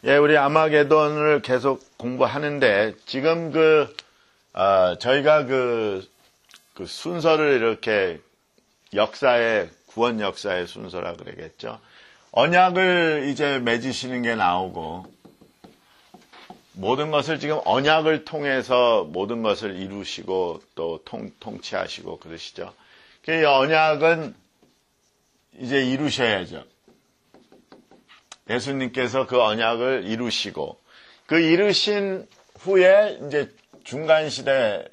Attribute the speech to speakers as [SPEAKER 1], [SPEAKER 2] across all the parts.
[SPEAKER 1] 예, 우리 아마게돈을 계속 공부하는데, 지금 저희가 그 순서를 이렇게 구원 역사의 순서라 그러겠죠. 언약을 이제 맺으시는 게 나오고, 모든 것을 지금 언약을 통해서 모든 것을 이루시고 또 통치하시고 그러시죠. 그 언약은 이제 이루셔야죠. 예수님께서 그 언약을 이루시고, 그 이루신 후에 이제 중간시대,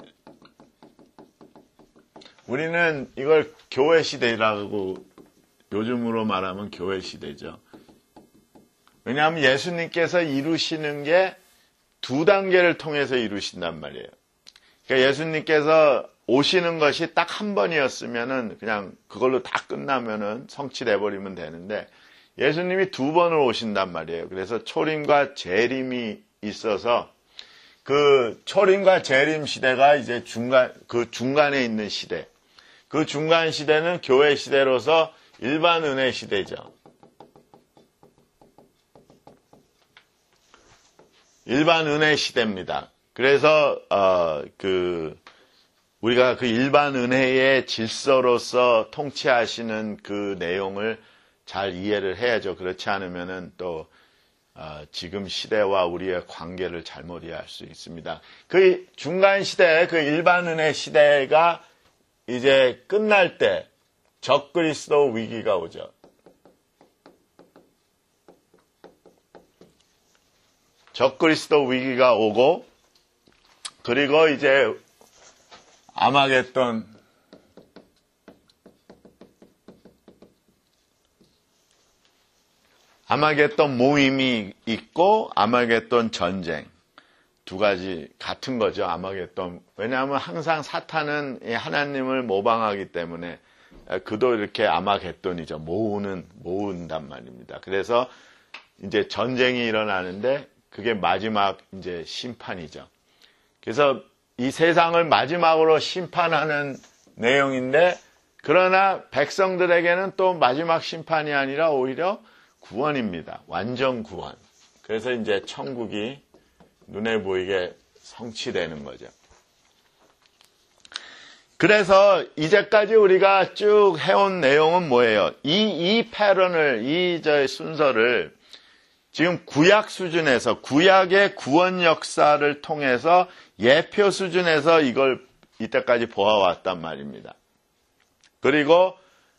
[SPEAKER 1] 우리는 이걸 교회시대라고 요즘으로 말하면 교회시대죠. 왜냐하면 예수님께서 이루시는 게 두 단계를 통해서 이루신단 말이에요. 그러니까 예수님께서 오시는 것이 딱 한 번이었으면은 그냥 그걸로 다 끝나면은 성취돼 버리면 되는데, 예수님이 두 번을 오신단 말이에요. 그래서 초림과 재림이 있어서 그 초림과 재림 시대가 이제 중간에 있는 시대. 그 중간 시대는 교회 시대로서 일반 은혜 시대죠. 일반 은혜 시대입니다. 그래서 우리가 그 일반 은혜의 질서로서 통치하시는 그 내용을 잘 이해를 해야죠. 그렇지 않으면은 또 지금 시대와 우리의 관계를 잘못 이해할 수 있습니다. 그 중간 시대, 그 일반 은혜 시대가 이제 끝날 때 적그리스도 위기가 오죠. 적그리스도 위기가 오고, 그리고 이제 아마겟돈, 모임이 있고 아마겟돈 전쟁, 두 가지 같은 거죠. 아마겟돈. 왜냐하면 항상 사탄은 하나님을 모방하기 때문에 그도 이렇게 아마겟돈이죠. 모은단 말입니다. 그래서 이제 전쟁이 일어나는데 그게 마지막 이제 심판이죠. 그래서 이 세상을 마지막으로 심판하는 내용인데, 그러나 백성들에게는 또 마지막 심판이 아니라 오히려 구원입니다. 완전 구원. 그래서 이제 천국이 눈에 보이게 성취되는 거죠. 그래서 이제까지 우리가 쭉 해온 내용은 뭐예요? 이 패런을, 순서를 지금 구약 수준에서, 구약의 구원 역사를 통해서 예표 수준에서 이걸 이때까지 보아왔단 말입니다. 그리고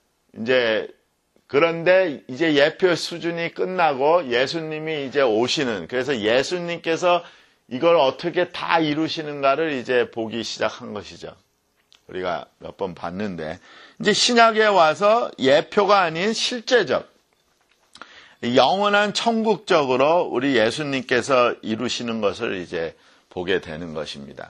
[SPEAKER 1] 그런데 이제 예표 수준이 끝나고 예수님이 이제 오시는, 그래서 예수님께서 이걸 어떻게 다 이루시는가를 이제 보기 시작한 것이죠. 우리가 몇 번 봤는데, 이제 신약에 와서 예표가 아닌 실제적, 영원한 천국적으로 우리 예수님께서 이루시는 것을 이제 보게 되는 것입니다.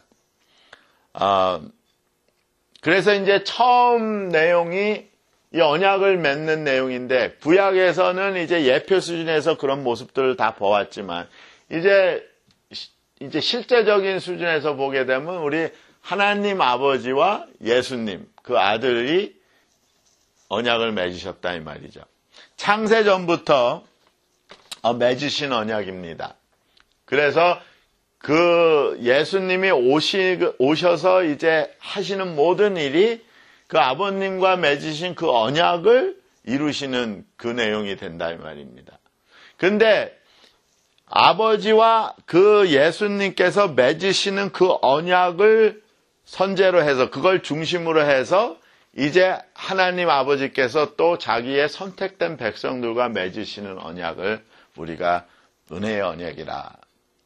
[SPEAKER 1] 그래서 이제 처음 내용이 이 언약을 맺는 내용인데, 구약에서는 이제 예표 수준에서 그런 모습들을 다 보았지만, 이제 실제적인 수준에서 보게 되면 우리 하나님 아버지와 예수님, 그 아들이 언약을 맺으셨다 이 말이죠. 창세전부터 맺으신 언약입니다. 그래서 그 예수님이 오셔서 이제 하시는 모든 일이 그 아버님과 맺으신 그 언약을 이루시는 그 내용이 된다 이 말입니다. 근데 아버지와 그 예수님께서 맺으시는 그 언약을 선제로 해서, 그걸 중심으로 해서 이제 하나님 아버지께서 또 자기의 선택된 백성들과 맺으시는 언약을 우리가 은혜의 언약이라.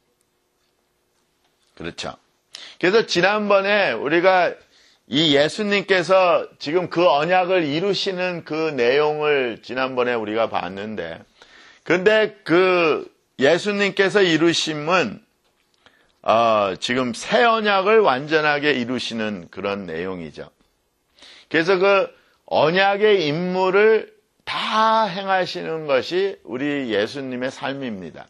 [SPEAKER 1] 그렇죠. 그래서 지난번에 우리가 이 예수님께서 지금 그 언약을 이루시는 그 내용을 지난번에 우리가 봤는데, 근데 그 예수님께서 이루심은 지금 새 언약을 완전하게 이루시는 그런 내용이죠. 그래서 그 언약의 임무를 다 행하시는 것이 우리 예수님의 삶입니다.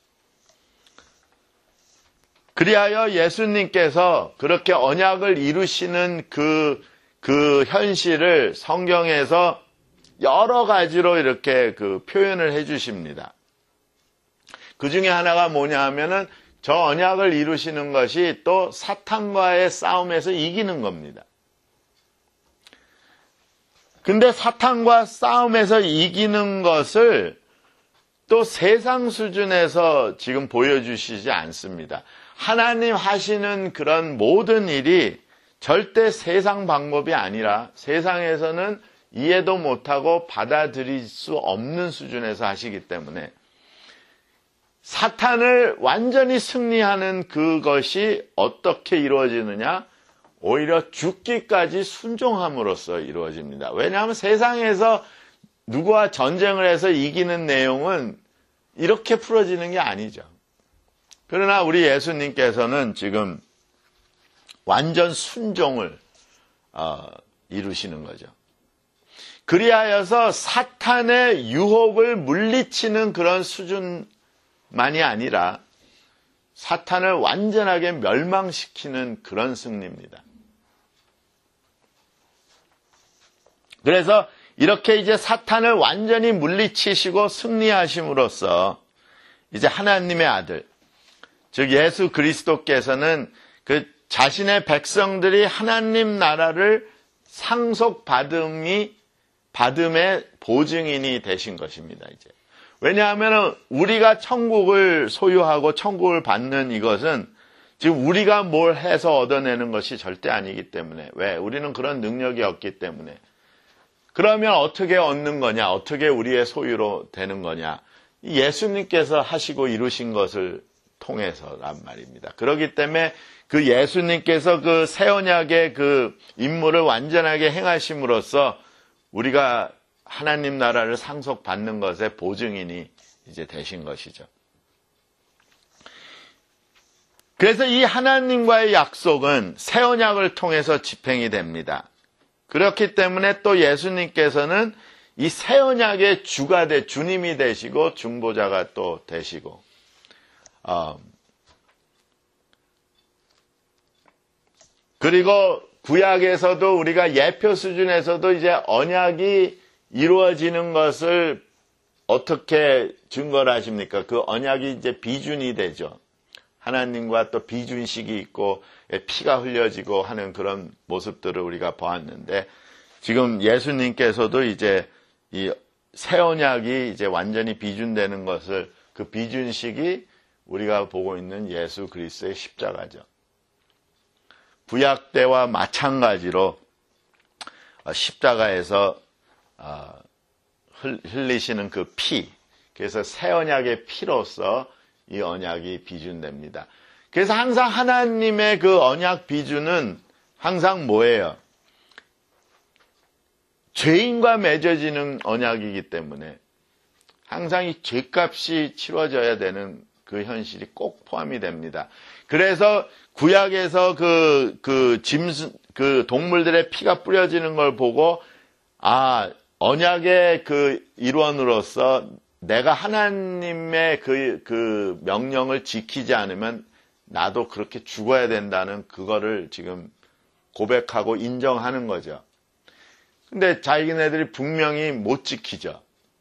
[SPEAKER 1] 그리하여 예수님께서 그렇게 언약을 이루시는 그 현실을 성경에서 여러 가지로 이렇게 그 표현을 해 주십니다. 그 중에 하나가 뭐냐 하면은 저 언약을 이루시는 것이 또 사탄과의 싸움에서 이기는 겁니다. 근데 사탄과 싸움에서 이기는 것을 또 세상 수준에서 지금 보여주시지 않습니다. 하나님 하시는 그런 모든 일이 절대 세상 방법이 아니라 세상에서는 이해도 못하고 받아들일 수 없는 수준에서 하시기 때문에 사탄을 완전히 승리하는 그것이 어떻게 이루어지느냐? 오히려 죽기까지 순종함으로써 이루어집니다. 왜냐하면 세상에서 누구와 전쟁을 해서 이기는 내용은 이렇게 풀어지는 게 아니죠. 그러나 우리 예수님께서는 지금 완전 순종을 이루시는 거죠. 그리하여서 사탄의 유혹을 물리치는 그런 수준만이 아니라 사탄을 완전하게 멸망시키는 그런 승리입니다. 그래서 이렇게 이제 사탄을 완전히 물리치시고 승리하심으로써 이제 하나님의 아들, 즉 예수 그리스도께서는 그 자신의 백성들이 하나님 나라를 상속받음의 보증인이 되신 것입니다. 이제 왜냐하면 우리가 천국을 소유하고 천국을 받는 이것은 지금 우리가 뭘 해서 얻어내는 것이 절대 아니기 때문에 왜? 우리는 그런 능력이 없기 때문에. 그러면 어떻게 얻는 거냐? 어떻게 우리의 소유로 되는 거냐? 예수님께서 하시고 이루신 것을 통해서란 말입니다. 그렇기 때문에 그 예수님께서 그 새 언약의 그 임무를 완전하게 행하심으로써 우리가 하나님 나라를 상속받는 것의 보증인이 이제 되신 것이죠. 그래서 이 하나님과의 약속은 새 언약을 통해서 집행이 됩니다. 그렇기 때문에 또 예수님께서는 이 새 언약의 주님이 되시고 중보자가 또 되시고 그리고 구약에서도 우리가 예표 수준에서도 이제 언약이 이루어지는 것을 어떻게 증거를 하십니까? 그 언약이 이제 비준이 되죠. 하나님과 또 비준식이 있고 피가 흘려지고 하는 그런 모습들을 우리가 보았는데 지금 예수님께서도 이제 이 새 언약이 이제 완전히 비준되는 것을 그 비준식이 우리가 보고 있는 예수 그리스도의 십자가죠. 구약 때와 마찬가지로 십자가에서 흘리시는 그 피, 그래서 새 언약의 피로서 이 언약이 비준됩니다. 그래서 항상 하나님의 그 언약 비준은 항상 뭐예요? 죄인과 맺어지는 언약이기 때문에 항상 이 죄값이 치러져야 되는 그 현실이 꼭 포함이 됩니다. 그래서 구약에서 그 동물들의 피가 뿌려지는 걸 보고 언약의 그 일원으로서 내가 하나님의 그 명령을 지키지 않으면 나도 그렇게 죽어야 된다는 그거를 지금 고백하고 인정하는 거죠. 근데 자기네들이 분명히 못 지키죠.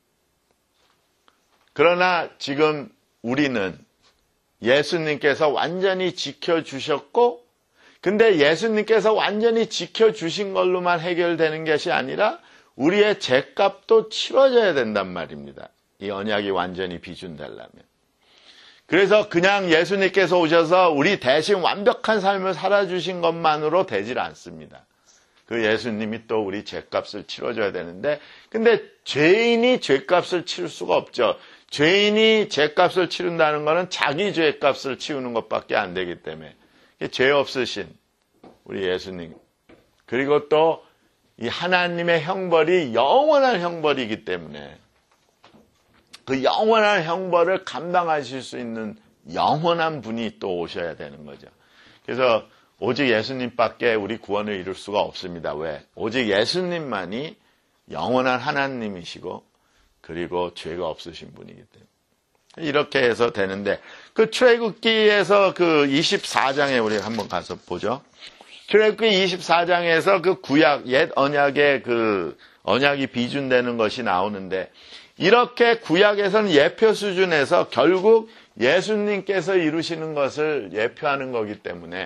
[SPEAKER 1] 그러나 지금 우리는 예수님께서 완전히 지켜주셨고, 근데 예수님께서 완전히 지켜주신 걸로만 해결되는 것이 아니라 우리의 죄값도 치러져야 된단 말입니다. 이 언약이 완전히 비준되려면. 그래서 그냥 예수님께서 오셔서 우리 대신 완벽한 삶을 살아주신 것만으로 되질 않습니다. 그 예수님이 또 우리 죄값을 치러줘야 되는데, 근데 죄인이 죄값을 치를 수가 없죠. 죄인이 죄값을 치른다는 것은 자기 죄값을 치우는 것밖에 안 되기 때문에 죄 없으신 우리 예수님, 그리고 또 이 하나님의 형벌이 영원한 형벌이기 때문에 그 영원한 형벌을 감당하실 수 있는 영원한 분이 또 오셔야 되는 거죠. 그래서 오직 예수님밖에 우리 구원을 이룰 수가 없습니다. 왜? 오직 예수님만이 영원한 하나님이시고 그리고 죄가 없으신 분이기 때문에 이렇게 해서 되는데, 그 출애굽기에서 그 24장에 우리 한번 가서 보죠. 출애굽기 24장에서 그 구약 옛 언약의 그 언약이 비준되는 것이 나오는데, 이렇게 구약에서는 예표 수준에서 결국 예수님께서 이루시는 것을 예표하는 거기 때문에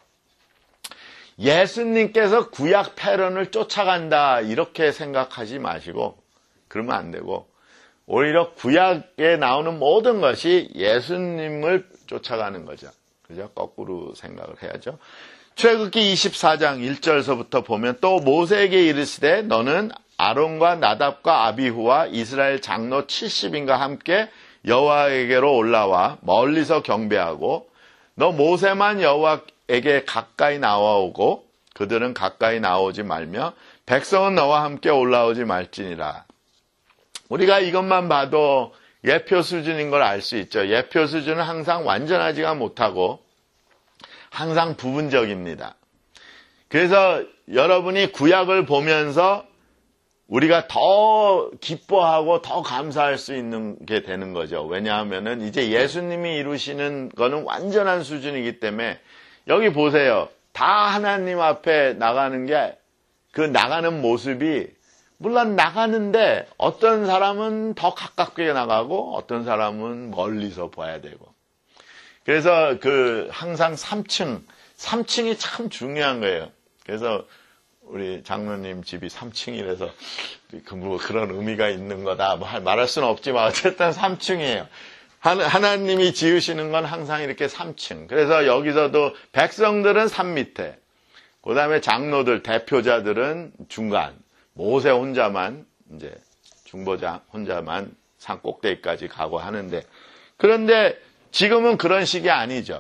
[SPEAKER 1] 예수님께서 구약 패런을 쫓아간다 이렇게 생각하지 마시고 그러면 안 되고 오히려 구약에 나오는 모든 것이 예수님을 쫓아가는 거죠. 그죠? 거꾸로 생각을 해야죠. 출애굽기 24장 1절서부터 보면 또 모세에게 이르시되 너는 아론과 나답과 아비후와 이스라엘 장로 70인과 함께 여호와에게로 올라와 멀리서 경배하고 너 모세만 여호와에게 가까이 나와오고 그들은 가까이 나오지 말며 백성은 너와 함께 올라오지 말지니라. 우리가 이것만 봐도 예표 수준인 걸 알 수 있죠. 예표 수준은 항상 완전하지가 못하고 항상 부분적입니다. 그래서 여러분이 구약을 보면서 우리가 더 기뻐하고 더 감사할 수 있는 게 되는 거죠. 왜냐하면은 이제 예수님이 이루시는 거는 완전한 수준이기 때문에 여기 보세요. 다 하나님 앞에 나가는 게 그 나가는 모습이 물론 나가는데 어떤 사람은 더 가깝게 나가고 어떤 사람은 멀리서 봐야 되고 그래서 항상 3층이 참 중요한 거예요. 그래서 우리 장로님 집이 3층이라서 그런 의미가 있는 거다 말할 수는 없지만 어쨌든 3층이에요. 하나님이 지으시는 건 항상 이렇게 3층. 그래서 여기서도 백성들은 산 밑에, 그 다음에 장로들, 대표자들은 중간, 모세 혼자만 이제 중보자 혼자만 산 꼭대기까지 가고 하는데 그런데 지금은 그런 식이 아니죠.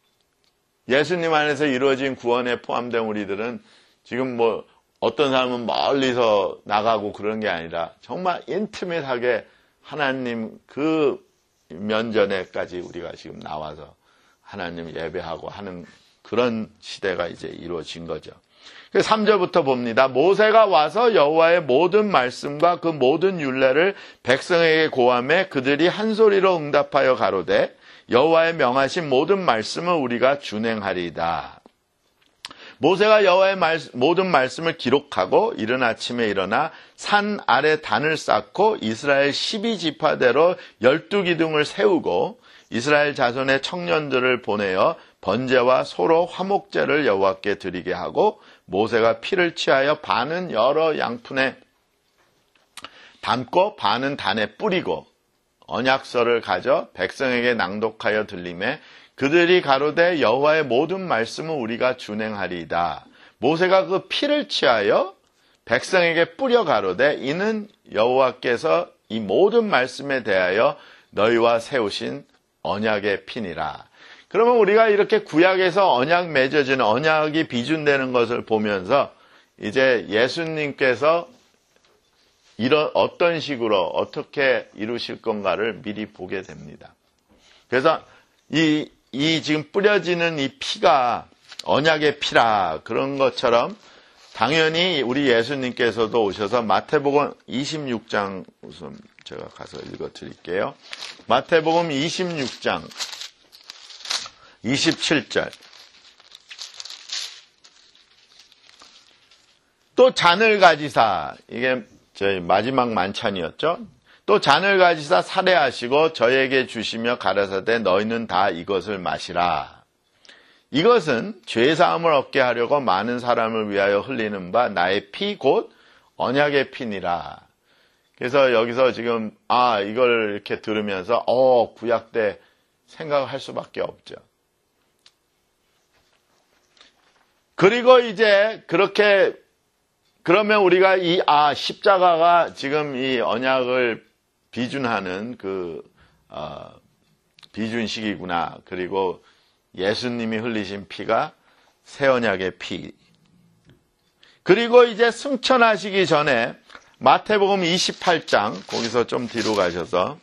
[SPEAKER 1] 예수님 안에서 이루어진 구원에 포함된 우리들은 지금 뭐 어떤 사람은 멀리서 나가고 그런 게 아니라 정말 인티밋하게 하나님 그 면전에까지 우리가 지금 나와서 하나님 예배하고 하는 그런 시대가 이제 이루어진 거죠. 3절부터 봅니다. 모세가 와서 여호와의 모든 말씀과 그 모든 율례를 백성에게 고하매 그들이 한 소리로 응답하여 가로되 여호와의 명하신 모든 말씀을 우리가 준행하리이다. 모세가 여호와의 모든 말씀을 기록하고 이른 아침에 일어나 산 아래 단을 쌓고 이스라엘 12지파대로 12기둥을 세우고 이스라엘 자손의 청년들을 보내어 번제와 소로 화목제를 여호와께 드리게 하고 모세가 피를 취하여 반은 여러 양푼에 담고 반은 단에 뿌리고 언약서를 가져 백성에게 낭독하여 들리매 그들이 가로되 여호와의 모든 말씀은 우리가 준행하리이다. 모세가 그 피를 취하여 백성에게 뿌려 가로되 이는 여호와께서 이 모든 말씀에 대하여 너희와 세우신 언약의 피니라. 그러면 우리가 이렇게 구약에서 언약 맺어지는 언약이 비준되는 것을 보면서 이제 예수님께서 어떤 식으로 어떻게 이루실 건가를 미리 보게 됩니다. 그래서 이 지금 뿌려지는 이 피가 언약의 피라 그런 것처럼 당연히 우리 예수님께서도 오셔서 마태복음 26장 우선 제가 가서 읽어 드릴게요. 마태복음 26장 27절. 또 잔을 가지사, 이게 저희 마지막 만찬이었죠. 또 잔을 가지사 살해하시고 저에게 주시며 가라사대 너희는 다 이것을 마시라. 이것은 죄사함을 얻게 하려고 많은 사람을 위하여 흘리는 바 나의 피 곧 언약의 피니라. 그래서 여기서 지금 이걸 이렇게 들으면서 구약 때 생각할 수밖에 없죠. 그리고 이제 그렇게 그러면 우리가 십자가가 지금 이 언약을 비준하는 비준식이구나. 그리고 예수님이 흘리신 피가 새 언약의 피. 그리고 이제 승천하시기 전에 마태복음 28장 거기서 좀 뒤로 가셔서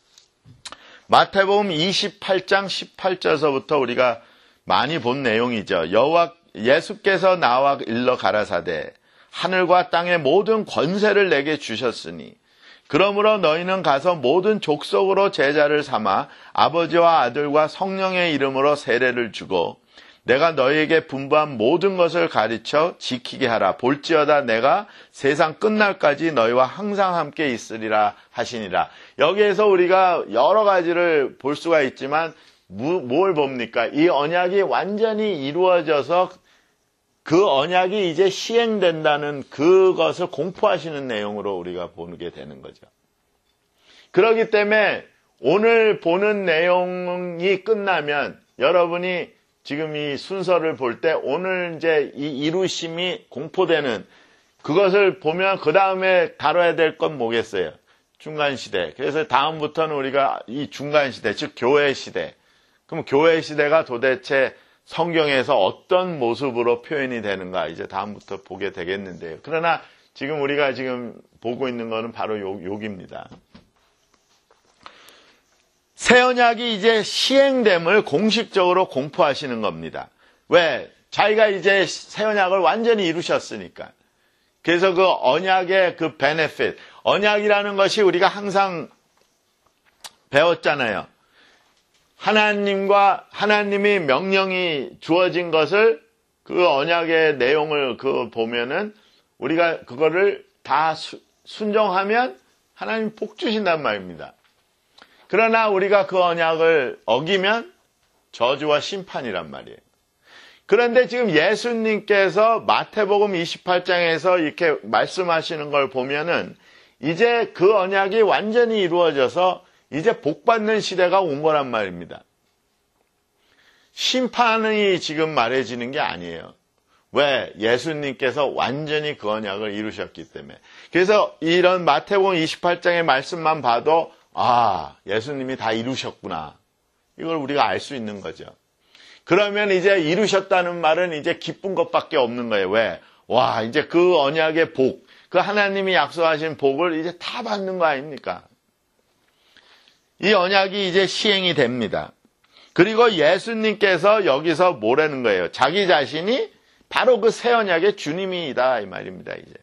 [SPEAKER 1] 마태복음 28장 18절서부터 우리가 많이 본 내용이죠. 예수께서 나와 일러 가라사대 하늘과 땅의 모든 권세를 내게 주셨으니 그러므로 너희는 가서 모든 족속으로 제자를 삼아 아버지와 아들과 성령의 이름으로 세례를 주고 내가 너희에게 분부한 모든 것을 가르쳐 지키게 하라. 볼지어다 내가 세상 끝날까지 너희와 항상 함께 있으리라 하시니라. 여기에서 우리가 여러 가지를 볼 수가 있지만 뭘 봅니까? 이 언약이 완전히 이루어져서 그 언약이 이제 시행된다는 그것을 공포하시는 내용으로 우리가 보게 되는 거죠. 그렇기 때문에 오늘 보는 내용이 끝나면 여러분이 지금 이 순서를 볼 때 오늘 이제 이 이루심이 공포되는 그것을 보면 그 다음에 다뤄야 될 건 뭐겠어요? 중간시대. 그래서 다음부터는 우리가 이 중간시대, 즉 교회시대. 그럼 교회시대가 도대체 성경에서 어떤 모습으로 표현이 되는가 이제 다음부터 보게 되겠는데요. 그러나 지금 우리가 지금 보고 있는 것은 바로 여기입니다. 새 언약이 이제 시행됨을 공식적으로 공포하시는 겁니다. 왜? 자기가 이제 새 언약을 완전히 이루셨으니까. 그래서 그 언약의 그 베네핏, 언약이라는 것이 우리가 항상 배웠잖아요. 하나님이 명령이 주어진 것을 그 언약의 내용을 보면은 우리가 그거를 다 순종하면 하나님 복 주신단 말입니다. 그러나 우리가 그 언약을 어기면 저주와 심판이란 말이에요. 그런데 지금 예수님께서 마태복음 28장에서 이렇게 말씀하시는 걸 보면은 이제 그 언약이 완전히 이루어져서 이제 복받는 시대가 온 거란 말입니다. 심판이 지금 말해지는 게 아니에요. 왜? 예수님께서 완전히 그 언약을 이루셨기 때문에. 그래서 이런 마태복음 28장의 말씀만 봐도 예수님이 다 이루셨구나. 이걸 우리가 알 수 있는 거죠. 그러면 이제 이루셨다는 말은 이제 기쁜 것밖에 없는 거예요. 왜? 이제 그 언약의 복, 그 하나님이 약속하신 복을 이제 다 받는 거 아닙니까? 이 언약이 이제 시행이 됩니다. 그리고 예수님께서 여기서 뭐라는 거예요? 자기 자신이 바로 그 새 언약의 주님이다 이 말입니다. 이제.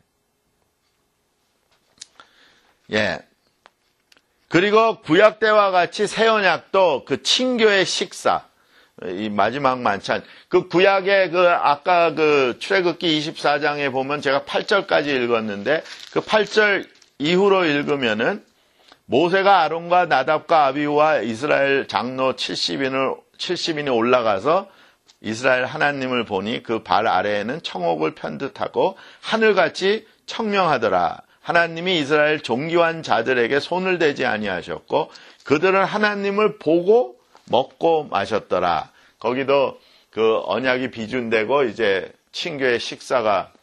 [SPEAKER 1] 예. 그리고 구약 때와 같이 새 언약도 그 친교의 식사, 이 마지막 만찬, 그 구약의 아까 출애굽기 24장에 보면 제가 8절까지 읽었는데 그 8절 이후로 읽으면은 모세가 아론과 나답과 아비후와 이스라엘 장로 70인이 올라가서 이스라엘 하나님을 보니 그 발 아래에는 청옥을 편듯하고 하늘같이 청명하더라. 하나님이 이스라엘 존귀한 자들에게 손을 대지 아니하셨고 그들은 하나님을 보고 먹고 마셨더라. 거기도 그 언약이 비준되고 이제 친교의 식사가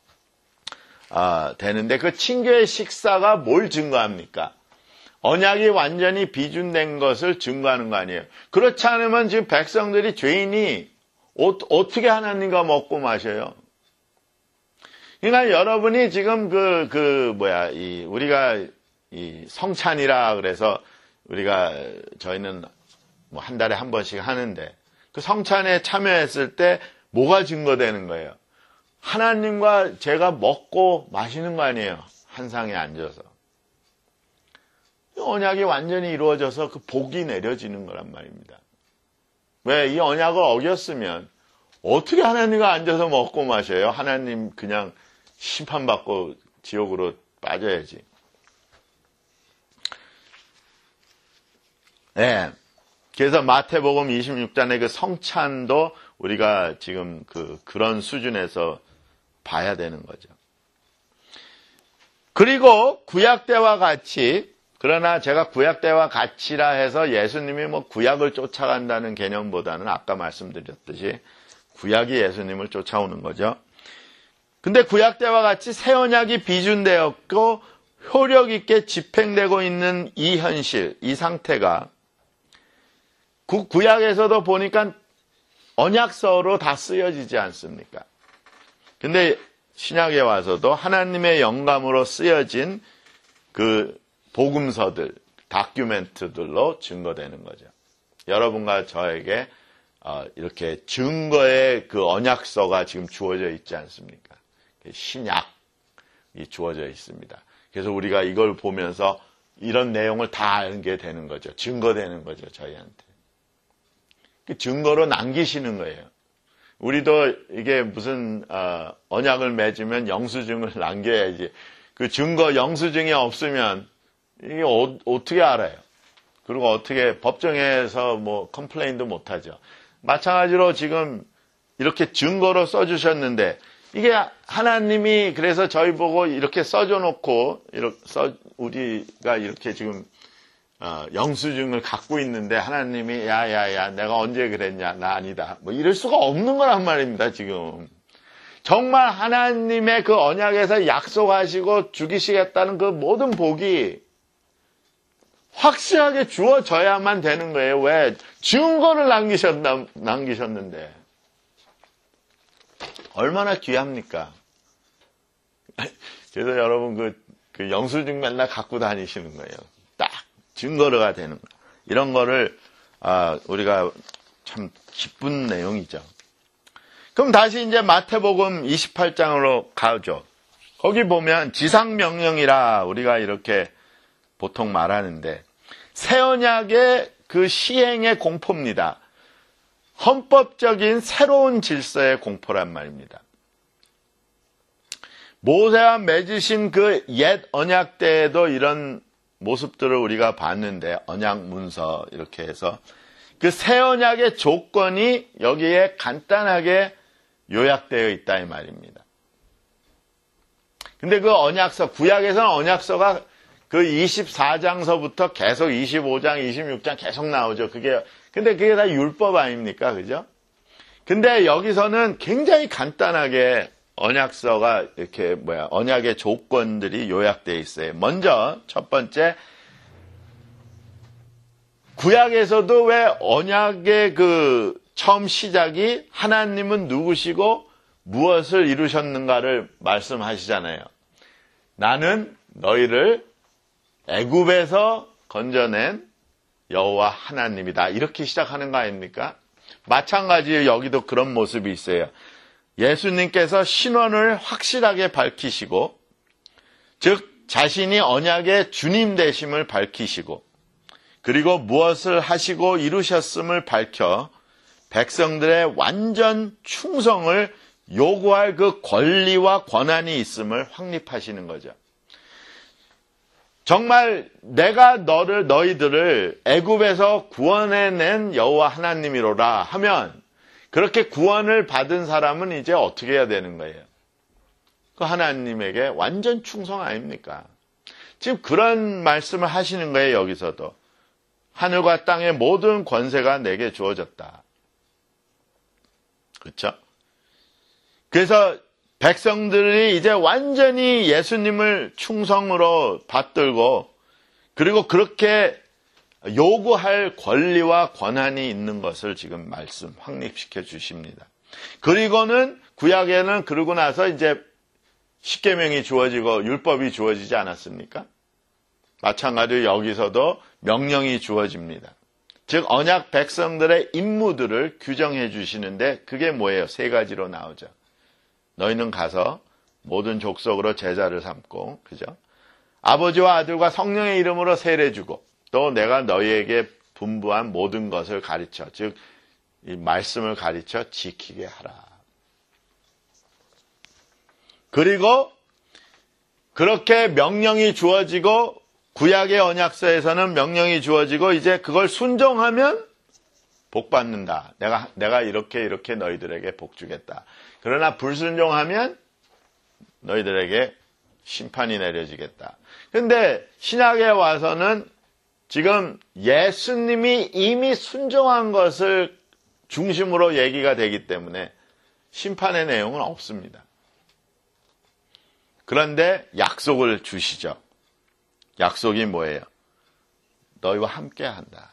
[SPEAKER 1] 되는데 그 친교의 식사가 뭘 증거합니까? 언약이 완전히 비준된 것을 증거하는 거 아니에요. 그렇지 않으면 지금 백성들이 죄인이 어떻게 하나님과 먹고 마셔요? 그러니까 여러분이 지금 우리가 이 성찬이라 그래서 저희는 뭐 한 달에 한 번씩 하는데 그 성찬에 참여했을 때 뭐가 증거되는 거예요? 하나님과 제가 먹고 마시는 거 아니에요? 한 상에 앉아서. 언약이 완전히 이루어져서 그 복이 내려지는 거란 말입니다. 왜? 이 언약을 어겼으면 어떻게 하나님과 앉아서 먹고 마셔요? 하나님 그냥 심판받고 지옥으로 빠져야지. 네. 그래서 마태복음 26장의 그 성찬도 우리가 지금 그런 수준에서 봐야 되는 거죠. 그리고 구약 때와 같이, 그러나 제가 구약 때와 같이라 해서 예수님이 뭐 구약을 쫓아간다는 개념보다는 아까 말씀드렸듯이 구약이 예수님을 쫓아오는 거죠. 근데 구약 때와 같이 새 언약이 비준되었고 효력 있게 집행되고 있는 이 현실, 이 상태가 구약에서도 보니까 언약서로 다 쓰여지지 않습니까? 근데 신약에 와서도 하나님의 영감으로 쓰여진 그 복음서들, 다큐멘트들로 증거되는 거죠. 여러분과 저에게 이렇게 증거의 그 언약서가 지금 주어져 있지 않습니까? 신약이 주어져 있습니다. 그래서 우리가 이걸 보면서 이런 내용을 다 알게 되는 거죠. 증거되는 거죠, 저희한테. 그 증거로 남기시는 거예요. 우리도 이게 무슨 언약을 맺으면 영수증을 남겨야지. 그 증거 영수증이 없으면 이게 어떻게 알아요? 그리고 어떻게 법정에서 뭐 컴플레인도 못하죠. 마찬가지로 지금 이렇게 증거로 써주셨는데 이게 하나님이 그래서 저희 보고 이렇게 써줘놓고 우리가 이렇게 지금 영수증을 갖고 있는데 하나님이 야야야 내가 언제 그랬냐 나 아니다 뭐 이럴 수가 없는 거란 말입니다. 지금 정말 하나님의 그 언약에서 약속하시고 죽이시겠다는 그 모든 복이 확실하게 주어져야만 되는 거예요. 왜? 증거를 남기셨는데 얼마나 귀합니까? 그래서 여러분 그 영수증 맨날 갖고 다니시는 거예요. 딱 증거가 되는 거. 이런 거를 우리가 참 기쁜 내용이죠. 그럼 다시 이제 마태복음 28장으로 가죠. 거기 보면 지상명령이라 우리가 이렇게 보통 말하는데 새 언약의 그 시행의 공포입니다. 헌법적인 새로운 질서의 공포란 말입니다. 모세와 맺으신 그 옛 언약 때에도 이런 모습들을 우리가 봤는데 언약 문서 이렇게 해서 그 새 언약의 조건이 여기에 간단하게 요약되어 있다 이 말입니다. 근데 그 언약서, 구약에서는 언약서가 그 24장서부터 계속 25장, 26장 계속 나오죠. 근데 그게 다 율법 아닙니까? 그죠? 근데 여기서는 굉장히 간단하게 언약서가 이렇게 언약의 조건들이 요약되어 있어요. 먼저 첫 번째, 구약에서도 왜 언약의 그 처음 시작이 하나님은 누구시고 무엇을 이루셨는가를 말씀하시잖아요. 나는 너희를 애굽에서 건져낸 여호와 하나님이다. 이렇게 시작하는 거 아닙니까? 마찬가지로 여기도 그런 모습이 있어요. 예수님께서 신원을 확실하게 밝히시고 즉 자신이 언약의 주님 되심을 밝히시고 그리고 무엇을 하시고 이루셨음을 밝혀 백성들의 완전 충성을 요구할 그 권리와 권한이 있음을 확립하시는 거죠. 정말 내가 너희들을 애굽에서 구원해낸 여호와 하나님이로라 하면 그렇게 구원을 받은 사람은 이제 어떻게 해야 되는 거예요? 그 하나님에게 완전 충성 아닙니까? 지금 그런 말씀을 하시는 거예요. 여기서도. 하늘과 땅의 모든 권세가 내게 주어졌다. 그렇죠? 그래서 백성들이 이제 완전히 예수님을 충성으로 받들고 그리고 그렇게 요구할 권리와 권한이 있는 것을 지금 말씀 확립시켜 주십니다. 그리고는 구약에는 그러고 나서 이제 십계명이 주어지고 율법이 주어지지 않았습니까? 마찬가지로 여기서도 명령이 주어집니다. 즉 언약 백성들의 임무들을 규정해 주시는데 그게 뭐예요? 세 가지로 나오죠. 너희는 가서 모든 족속으로 제자를 삼고, 그죠? 아버지와 아들과 성령의 이름으로 세례주고, 또 내가 너희에게 분부한 모든 것을 가르쳐, 즉, 이 말씀을 가르쳐 지키게 하라. 그리고 그렇게 명령이 주어지고, 구약의 언약서에서는 명령이 주어지고, 이제 그걸 순종하면 복 받는다. 내가 이렇게 너희들에게 복 주겠다. 그러나 불순종하면 너희들에게 심판이 내려지겠다. 근데 신약에 와서는 지금 예수님이 이미 순종한 것을 중심으로 얘기가 되기 때문에 심판의 내용은 없습니다. 그런데 약속을 주시죠. 약속이 뭐예요? 너희와 함께 한다.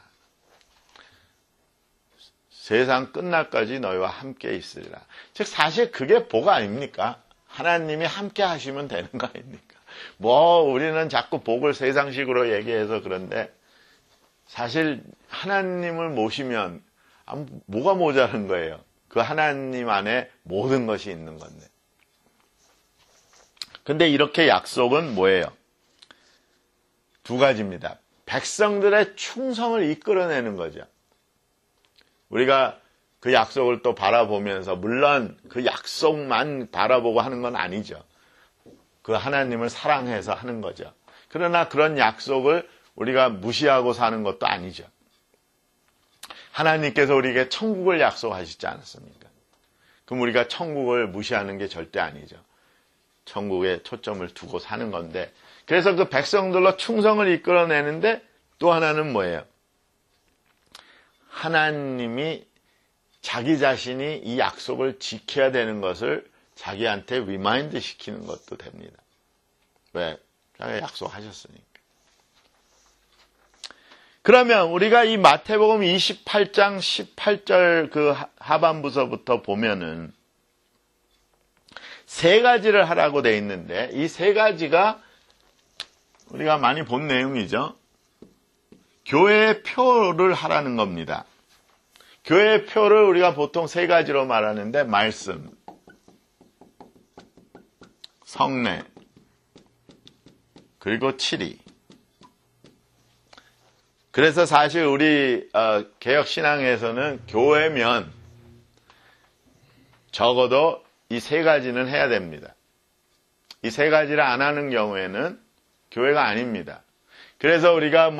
[SPEAKER 1] 세상 끝날까지 너희와 함께 있으리라. 즉 사실 그게 복 아닙니까? 하나님이 함께 하시면 되는 거 아닙니까? 우리는 자꾸 복을 세상식으로 얘기해서 그런데 사실 하나님을 모시면 뭐가 모자란 거예요? 그 하나님 안에 모든 것이 있는 건데. 근데 이렇게 약속은 뭐예요? 두 가지입니다. 백성들의 충성을 이끌어내는 거죠. 우리가 그 약속을 또 바라보면서, 물론 그 약속만 바라보고 하는 건 아니죠. 그 하나님을 사랑해서 하는 거죠. 그러나 그런 약속을 우리가 무시하고 사는 것도 아니죠. 하나님께서 우리에게 천국을 약속하시지 않았습니까? 그럼 우리가 천국을 무시하는 게 절대 아니죠. 천국에 초점을 두고 사는 건데, 그래서 그 백성들로 충성을 이끌어내는데 또 하나는 뭐예요? 하나님이 자기 자신이 이 약속을 지켜야 되는 것을 자기한테 리마인드 시키는 것도 됩니다. 왜? 자기가 약속하셨으니까. 그러면 우리가 이 마태복음 28장 18절 그 하반부서부터 보면은 세 가지를 하라고 돼 있는데, 이 세 가지가 우리가 많이 본 내용이죠. 교회의 표를 하라는 겁니다. 교회의 표를 우리가 보통 세 가지로 말하는데, 말씀, 성례, 그리고 치리. 그래서 사실 우리 개혁신앙에서는 교회면 적어도 이 세 가지는 해야 됩니다. 이 세 가지를 안 하는 경우에는 교회가 아닙니다. 그래서 우리가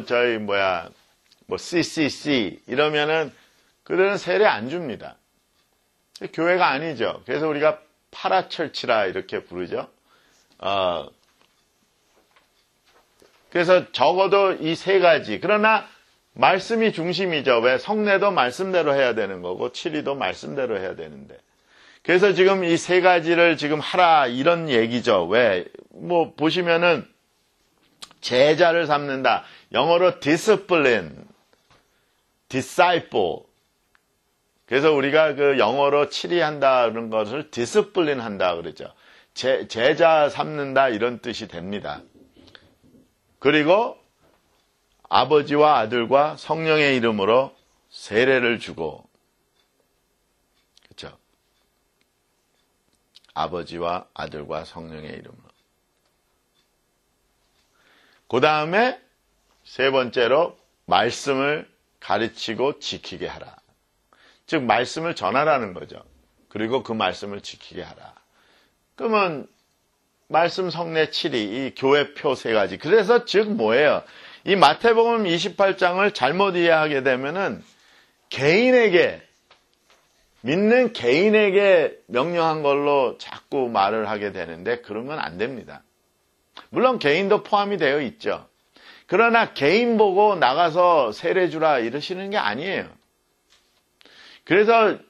[SPEAKER 1] CCC 이러면은 그들은 세례 안 줍니다. 교회가 아니죠. 그래서 우리가 파라철치라 이렇게 부르죠. 그래서 적어도 이 세 가지. 그러나 말씀이 중심이죠. 왜? 성례도 말씀대로 해야 되는 거고 치리도 말씀대로 해야 되는데. 그래서 지금 이 세 가지를 지금 하라 이런 얘기죠. 왜? 보시면은 제자를 삼는다. 영어로 discipline, disciple. 그래서 우리가 그 영어로 치리한다는 것을 discipline 한다 그러죠. 제자 삼는다 이런 뜻이 됩니다. 그리고 아버지와 아들과 성령의 이름으로 세례를 주고, 그렇죠? 아버지와 아들과 성령의 이름으로. 그 다음에 세 번째로 말씀을 가르치고 지키게 하라. 즉 말씀을 전하라는 거죠. 그리고 그 말씀을 지키게 하라. 그러면 말씀, 성례, 치리, 이 교회표 세 가지. 그래서 즉 뭐예요? 이 마태복음 28장을 잘못 이해하게 되면은 개인에게, 믿는 개인에게 명령한 걸로 자꾸 말을 하게 되는데 그러면 안 됩니다. 물론 개인도 포함이 되어 있죠. 그러나 개인 보고 나가서 세례 주라 이러시는 게 아니에요. 그래서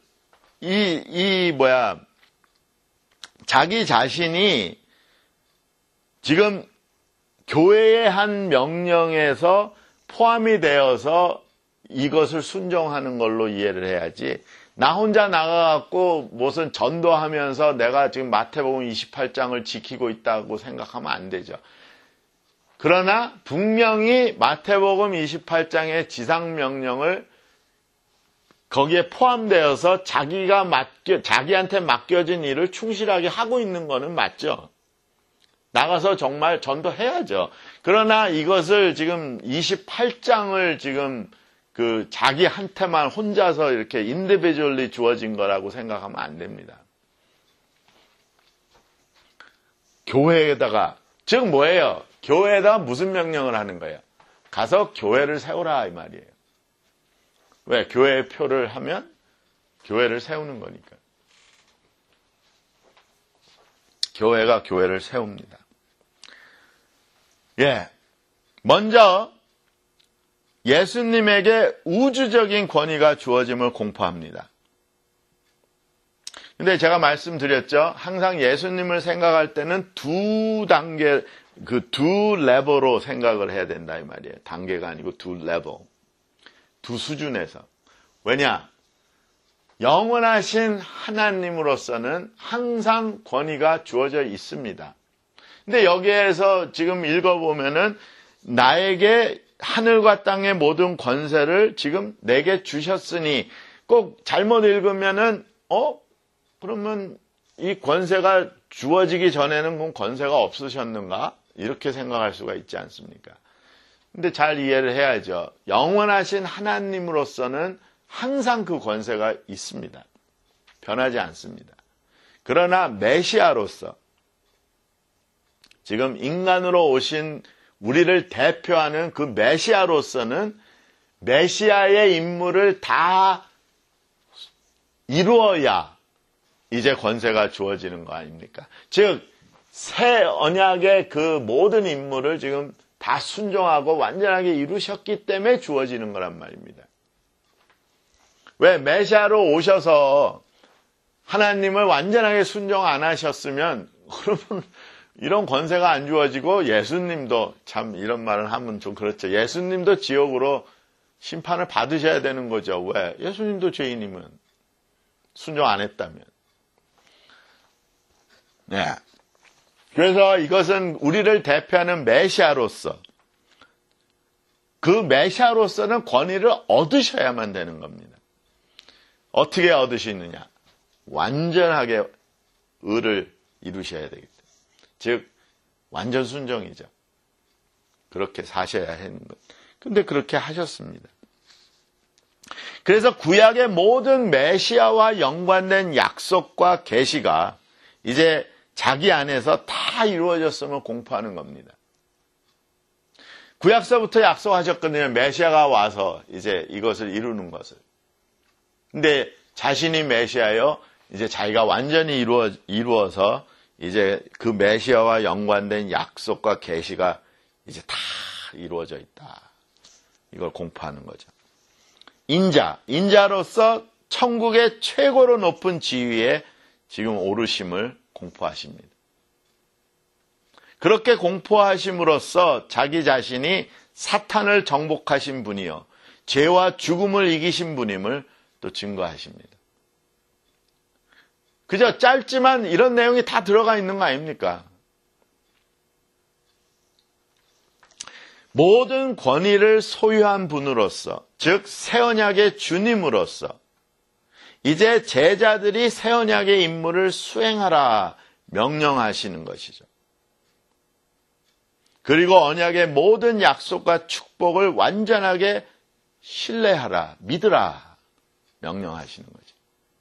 [SPEAKER 1] 자기 자신이 지금 교회의 한 명령에서 포함이 되어서 이것을 순종하는 걸로 이해를 해야지, 나 혼자 나가갖고 무슨 전도하면서 내가 지금 마태복음 28장을 지키고 있다고 생각하면 안 되죠. 그러나 분명히 마태복음 28장의 지상명령을 거기에 포함되어서 자기한테 맡겨진 일을 충실하게 하고 있는 거는 맞죠. 나가서 정말 전도해야죠. 그러나 이것을 지금 28장을 지금 자기한테만 혼자서 이렇게 인디비주얼리 주어진 거라고 생각하면 안 됩니다. 교회에다가, 즉 뭐예요? 교회에다가 무슨 명령을 하는 거예요? 가서 교회를 세우라 이 말이에요. 왜? 교회의 표를 하면 교회를 세우는 거니까. 교회가 교회를 세웁니다. 먼저 예수님에게 우주적인 권위가 주어짐을 공포합니다. 근데 제가 말씀드렸죠. 항상 예수님을 생각할 때는 두 단계, 두 레벨로 생각을 해야 된다 이 말이에요. 단계가 아니고 두 레벨. 두 수준에서. 왜냐? 영원하신 하나님으로서는 항상 권위가 주어져 있습니다. 근데 여기에서 지금 읽어보면은 나에게 하늘과 땅의 모든 권세를 지금 내게 주셨으니, 꼭 잘못 읽으면은 그러면 이 권세가 주어지기 전에는 그럼 권세가 없으셨는가? 이렇게 생각할 수가 있지 않습니까? 근데 잘 이해를 해야죠. 영원하신 하나님으로서는 항상 그 권세가 있습니다. 변하지 않습니다. 그러나 메시아로서 지금 인간으로 오신 우리를 대표하는 그 메시아로서는 메시아의 임무를 다 이루어야 이제 권세가 주어지는 거 아닙니까? 즉 새 언약의 그 모든 임무를 지금 다 순종하고 완전하게 이루셨기 때문에 주어지는 거란 말입니다. 왜 메시아로 오셔서 하나님을 완전하게 순종 안 하셨으면 그러면 이런 권세가 안 주어지고 예수님도 참 이런 말을 하면 좀 그렇죠. 예수님도 지옥으로 심판을 받으셔야 되는 거죠. 왜? 예수님도 죄인이면 순종 안 했다면. 네. 그래서 이것은 우리를 대표하는 메시아로서 그 메시아로서는 권위를 얻으셔야만 되는 겁니다. 어떻게 얻으시느냐? 완전하게 의를 이루셔야 되기 때문에. 즉 완전 순종이죠. 그렇게 사셔야 하는 것. 근데 그렇게 하셨습니다. 그래서 구약의 모든 메시아와 연관된 약속과 계시가 이제 자기 안에서 다 이루어졌음을 공포하는 겁니다. 구약서부터 약속하셨거든요. 메시아가 와서 이제 이것을 이루는 것을. 근데 자신이 메시아여 이제 자기가 완전히 이루어서 이제 그 메시아와 연관된 약속과 계시가 이제 다 이루어져 있다. 이걸 공포하는 거죠. 인자로서 천국의 최고로 높은 지위에 지금 오르심을 공포하십니다. 그렇게 공포하심으로써 자기 자신이 사탄을 정복하신 분이요 죄와 죽음을 이기신 분임을 또 증거하십니다. 그저 짧지만 이런 내용이 다 들어가 있는 거 아닙니까? 모든 권위를 소유한 분으로서, 즉 새 언약의 주님으로서 이제 제자들이 새 언약의 임무를 수행하라 명령하시는 것이죠. 그리고 언약의 모든 약속과 축복을 완전하게 신뢰하라, 믿으라 명령하시는 거죠.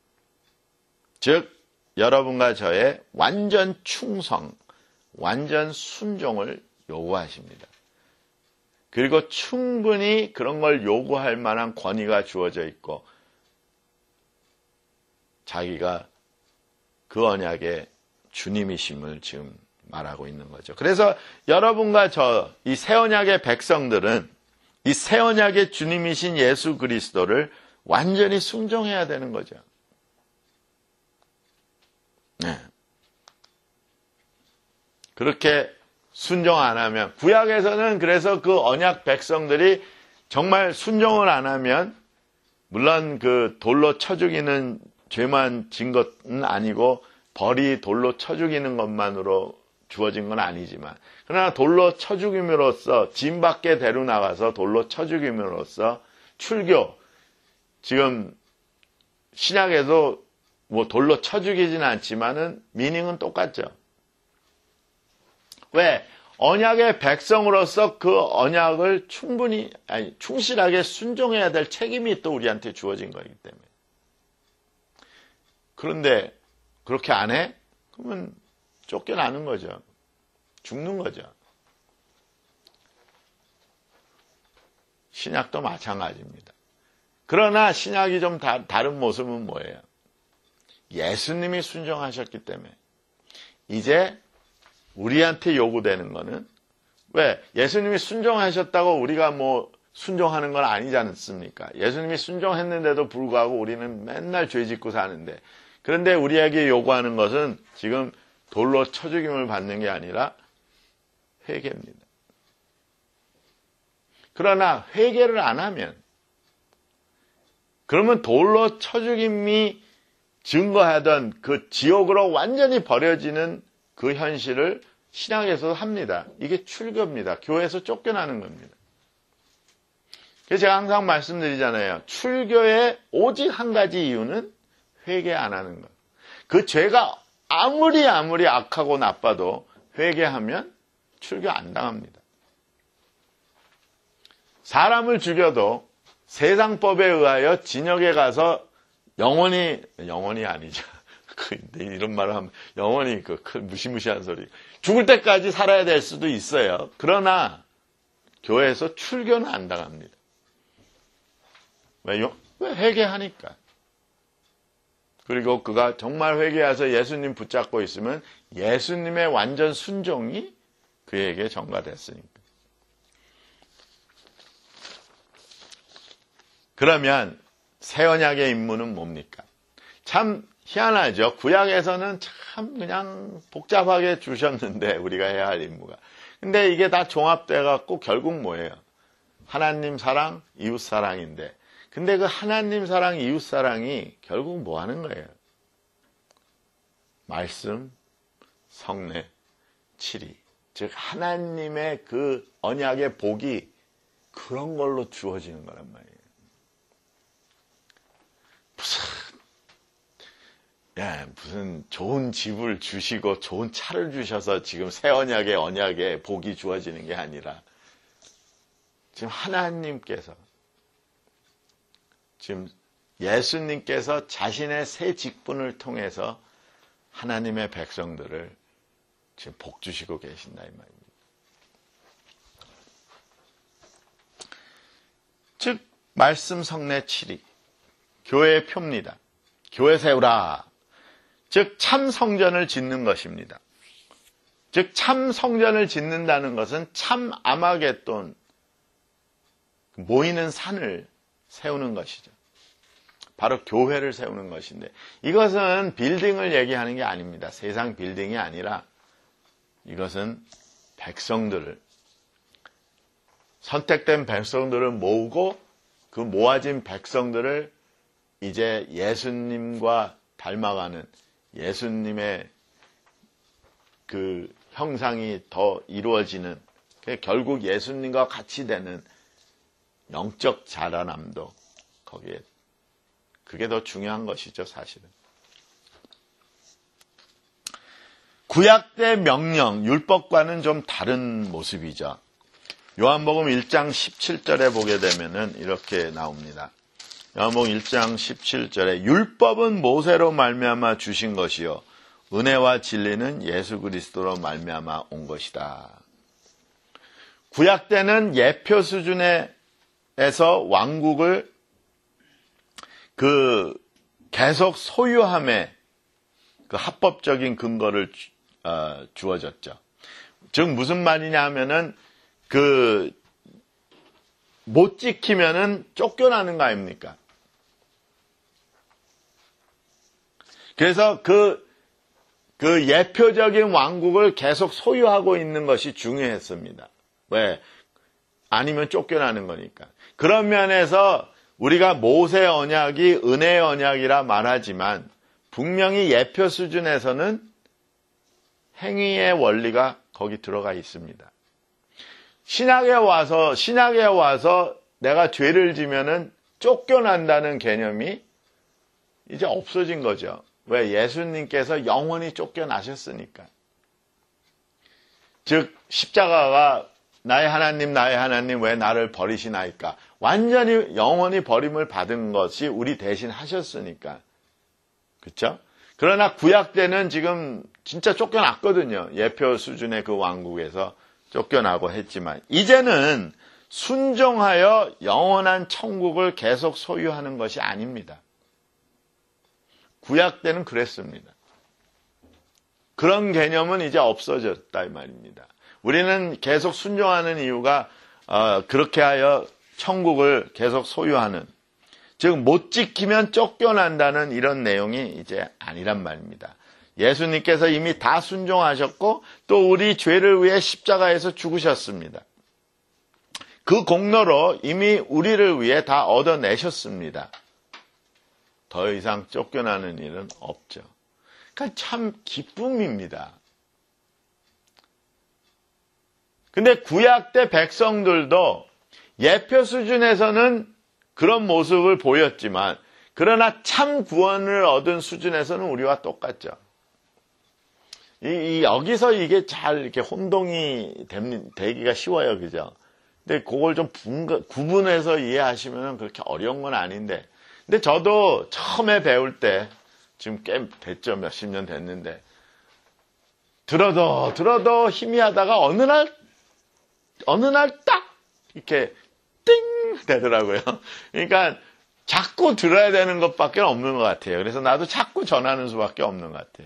[SPEAKER 1] 즉 여러분과 저의 완전 충성, 완전 순종을 요구하십니다. 그리고 충분히 그런 걸 요구할 만한 권위가 주어져 있고 자기가 그 언약의 주님이심을 지금 말하고 있는 거죠. 그래서 여러분과 저, 이 새 언약의 백성들은 이 새 언약의 주님이신 예수 그리스도를 완전히 순종해야 되는 거죠. 네. 그렇게 순종 안 하면, 구약에서는 그래서 그 언약 백성들이 정말 순종을 안 하면, 물론 그 돌로 쳐 죽이는 죄만 진 것은 아니고 벌이 돌로 쳐 죽이는 것만으로 주어진 건 아니지만, 그러나 돌로 쳐 죽임으로써 진 밖에 데려나가서 돌로 쳐 죽임으로써 출교, 지금 신약에도 뭐 돌로 쳐 죽이진 않지만은 미닝은 똑같죠. 왜? 언약의 백성으로서 그 언약을 충실하게 순종해야 될 책임이 또 우리한테 주어진 거기 때문에. 그런데 그렇게 안 해? 그러면 쫓겨나는 거죠. 죽는 거죠. 신약도 마찬가지입니다. 그러나 신약이 좀 다른 모습은 뭐예요? 예수님이 순종하셨기 때문에 이제 우리한테 요구되는 거는, 왜? 예수님이 순종하셨다고 우리가 뭐 순종하는 건 아니지 않습니까? 예수님이 순종했는데도 불구하고 우리는 맨날 죄 짓고 사는데, 그런데 우리에게 요구하는 것은 지금 돌로 쳐 죽임을 받는 게 아니라 회개입니다. 그러나 회개를 안 하면, 그러면 돌로 쳐 죽임이 증거하던 그 지옥으로 완전히 버려지는 그 현실을 신약에서도 합니다. 이게 출교입니다. 교회에서 쫓겨나는 겁니다. 그래서 제가 항상 말씀드리잖아요. 출교의 오직 한 가지 이유는 회개 안 하는 것. 그 죄가 아무리 악하고 나빠도 회개하면 출교 안 당합니다. 사람을 죽여도 세상법에 의하여 진역에 가서 영원히 아니죠. 이런 말을 하면 영원히 무시무시한 소리. 죽을 때까지 살아야 될 수도 있어요. 그러나 교회에서 출교는 안 당합니다. 왜요? 왜? 회개하니까. 그리고 그가 정말 회개해서 예수님 붙잡고 있으면 예수님의 완전 순종이 그에게 전가됐으니까. 그러면 새 언약의 임무는 뭡니까? 참 희한하죠. 구약에서는 참 그냥 복잡하게 주셨는데 우리가 해야 할 임무가. 근데 이게 다 종합돼 갖고 결국 뭐예요? 하나님 사랑, 이웃 사랑인데. 근데 그 하나님 사랑, 이웃 사랑이 결국 뭐 하는 거예요? 말씀, 성례, 치리. 즉 하나님의 그 언약의 복이 그런 걸로 주어지는 거란 말이에요. 무슨 좋은 집을 주시고 좋은 차를 주셔서 지금 새 언약의 복이 주어지는 게 아니라 지금 하나님께서 지금 예수님께서 자신의 새 직분을 통해서 하나님의 백성들을 지금 복 주시고 계신다 이 말입니다. 즉 말씀 성례 치리 교회의 표입니다. 교회 세우라. 즉 참 성전을 짓는 것입니다. 즉 참 성전을 짓는다는 것은 참 아마겟돈 모이는 산을 세우는 것이죠. 바로 교회를 세우는 것인데 이것은 빌딩을 얘기하는 게 아닙니다. 세상 빌딩이 아니라 이것은 백성들을 선택된 백성들을 모으고 그 모아진 백성들을 이제 예수님과 닮아가는 예수님의 그 형상이 더 이루어지는 결국 예수님과 같이 되는 영적 자라남도 거기에 그게 더 중요한 것이죠, 사실은. 구약 때 명령, 율법과는 좀 다른 모습이죠. 요한복음 1장 17절에 보게 되면은 이렇게 나옵니다. 요한복음 1장 17절에 율법은 모세로 말미암아 주신 것이요 은혜와 진리는 예수 그리스도로 말미암아 온 것이다. 구약 때는 예표 수준에서 왕국을 계속 소유함에 그 합법적인 근거를 주어졌죠. 즉 무슨 말이냐 하면은 못 지키면은 쫓겨나는 거 아닙니까? 그래서 그 예표적인 왕국을 계속 소유하고 있는 것이 중요했습니다. 왜? 아니면 쫓겨나는 거니까. 그런 면에서 우리가 모세 언약이 은혜의 언약이라 말하지만 분명히 예표 수준에서는 행위의 원리가 거기 들어가 있습니다. 신약에 와서 내가 죄를 지면은 쫓겨난다는 개념이 이제 없어진 거죠. 왜? 예수님께서 영원히 쫓겨나셨으니까. 즉 십자가가 나의 하나님 왜 나를 버리시나이까? 완전히 영원히 버림을 받은 것이 우리 대신 하셨으니까. 그렇죠? 그러나 구약 때는 지금 진짜 쫓겨났거든요. 예표 수준의 그 왕국에서 쫓겨나고 했지만 이제는 순종하여 영원한 천국을 계속 소유하는 것이 아닙니다. 구약 때는 그랬습니다. 그런 개념은 이제 없어졌다 이 말입니다. 우리는 계속 순종하는 이유가 그렇게 하여 천국을 계속 소유하는, 즉 못 지키면 쫓겨난다는 이런 내용이 이제 아니란 말입니다. 예수님께서 이미 다 순종하셨고 또 우리 죄를 위해 십자가에서 죽으셨습니다. 그 공로로 이미 우리를 위해 다 얻어내셨습니다. 더 이상 쫓겨나는 일은 없죠. 그러니까 참 기쁨입니다. 근데 구약 때 백성들도 예표 수준에서는 그런 모습을 보였지만 그러나 참 구원을 얻은 수준에서는 우리와 똑같죠. 여기서 이게 잘 이렇게 혼동이 되기가 쉬워요. 그죠? 근데 그걸 좀 구분해서 이해하시면 그렇게 어려운 건 아닌데. 근데 저도 처음에 배울 때, 지금 꽤 됐죠. 몇십 년 됐는데, 들어도 희미하다가 어느 날 딱, 이렇게, 띵! 되더라고요. 그러니까, 자꾸 들어야 되는 것밖에 없는 것 같아요. 그래서 나도 자꾸 전하는 수밖에 없는 것 같아요.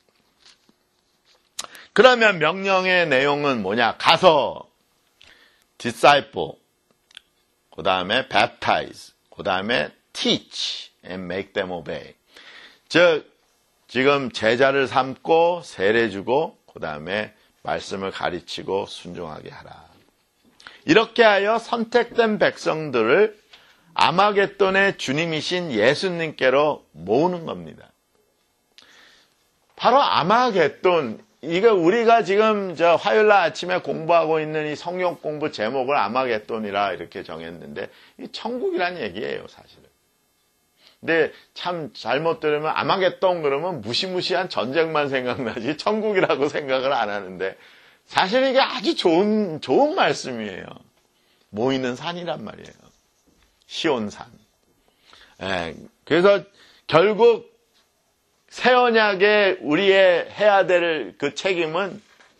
[SPEAKER 1] 그러면 명령의 내용은 뭐냐? 가서, disciple, 그 다음에 baptize, 그 다음에 teach and make them obey. 즉, 지금 제자를 삼고 세례 주고 그 다음에 말씀을 가르치고 순종하게 하라. 이렇게 하여 선택된 백성들을 아마겟돈의 주님이신 예수님께로 모으는 겁니다. 바로 아마겟돈, 이거 우리가 지금 화요일날 아침에 공부하고 있는 이 성경 공부 제목을 아마겟돈이라 이렇게 정했는데 이 천국이란 얘기예요, 사실은. 근데 참 잘못 들으면 아마겟돈 그러면 무시무시한 전쟁만 생각나지 천국이라고 생각을 안 하는데 사실 이게 아주 좋은 말씀이에요. 모이는 산이란 말이에요. 시온산. 그래서 결국 새 언약에 우리의 해야 될 그 책임은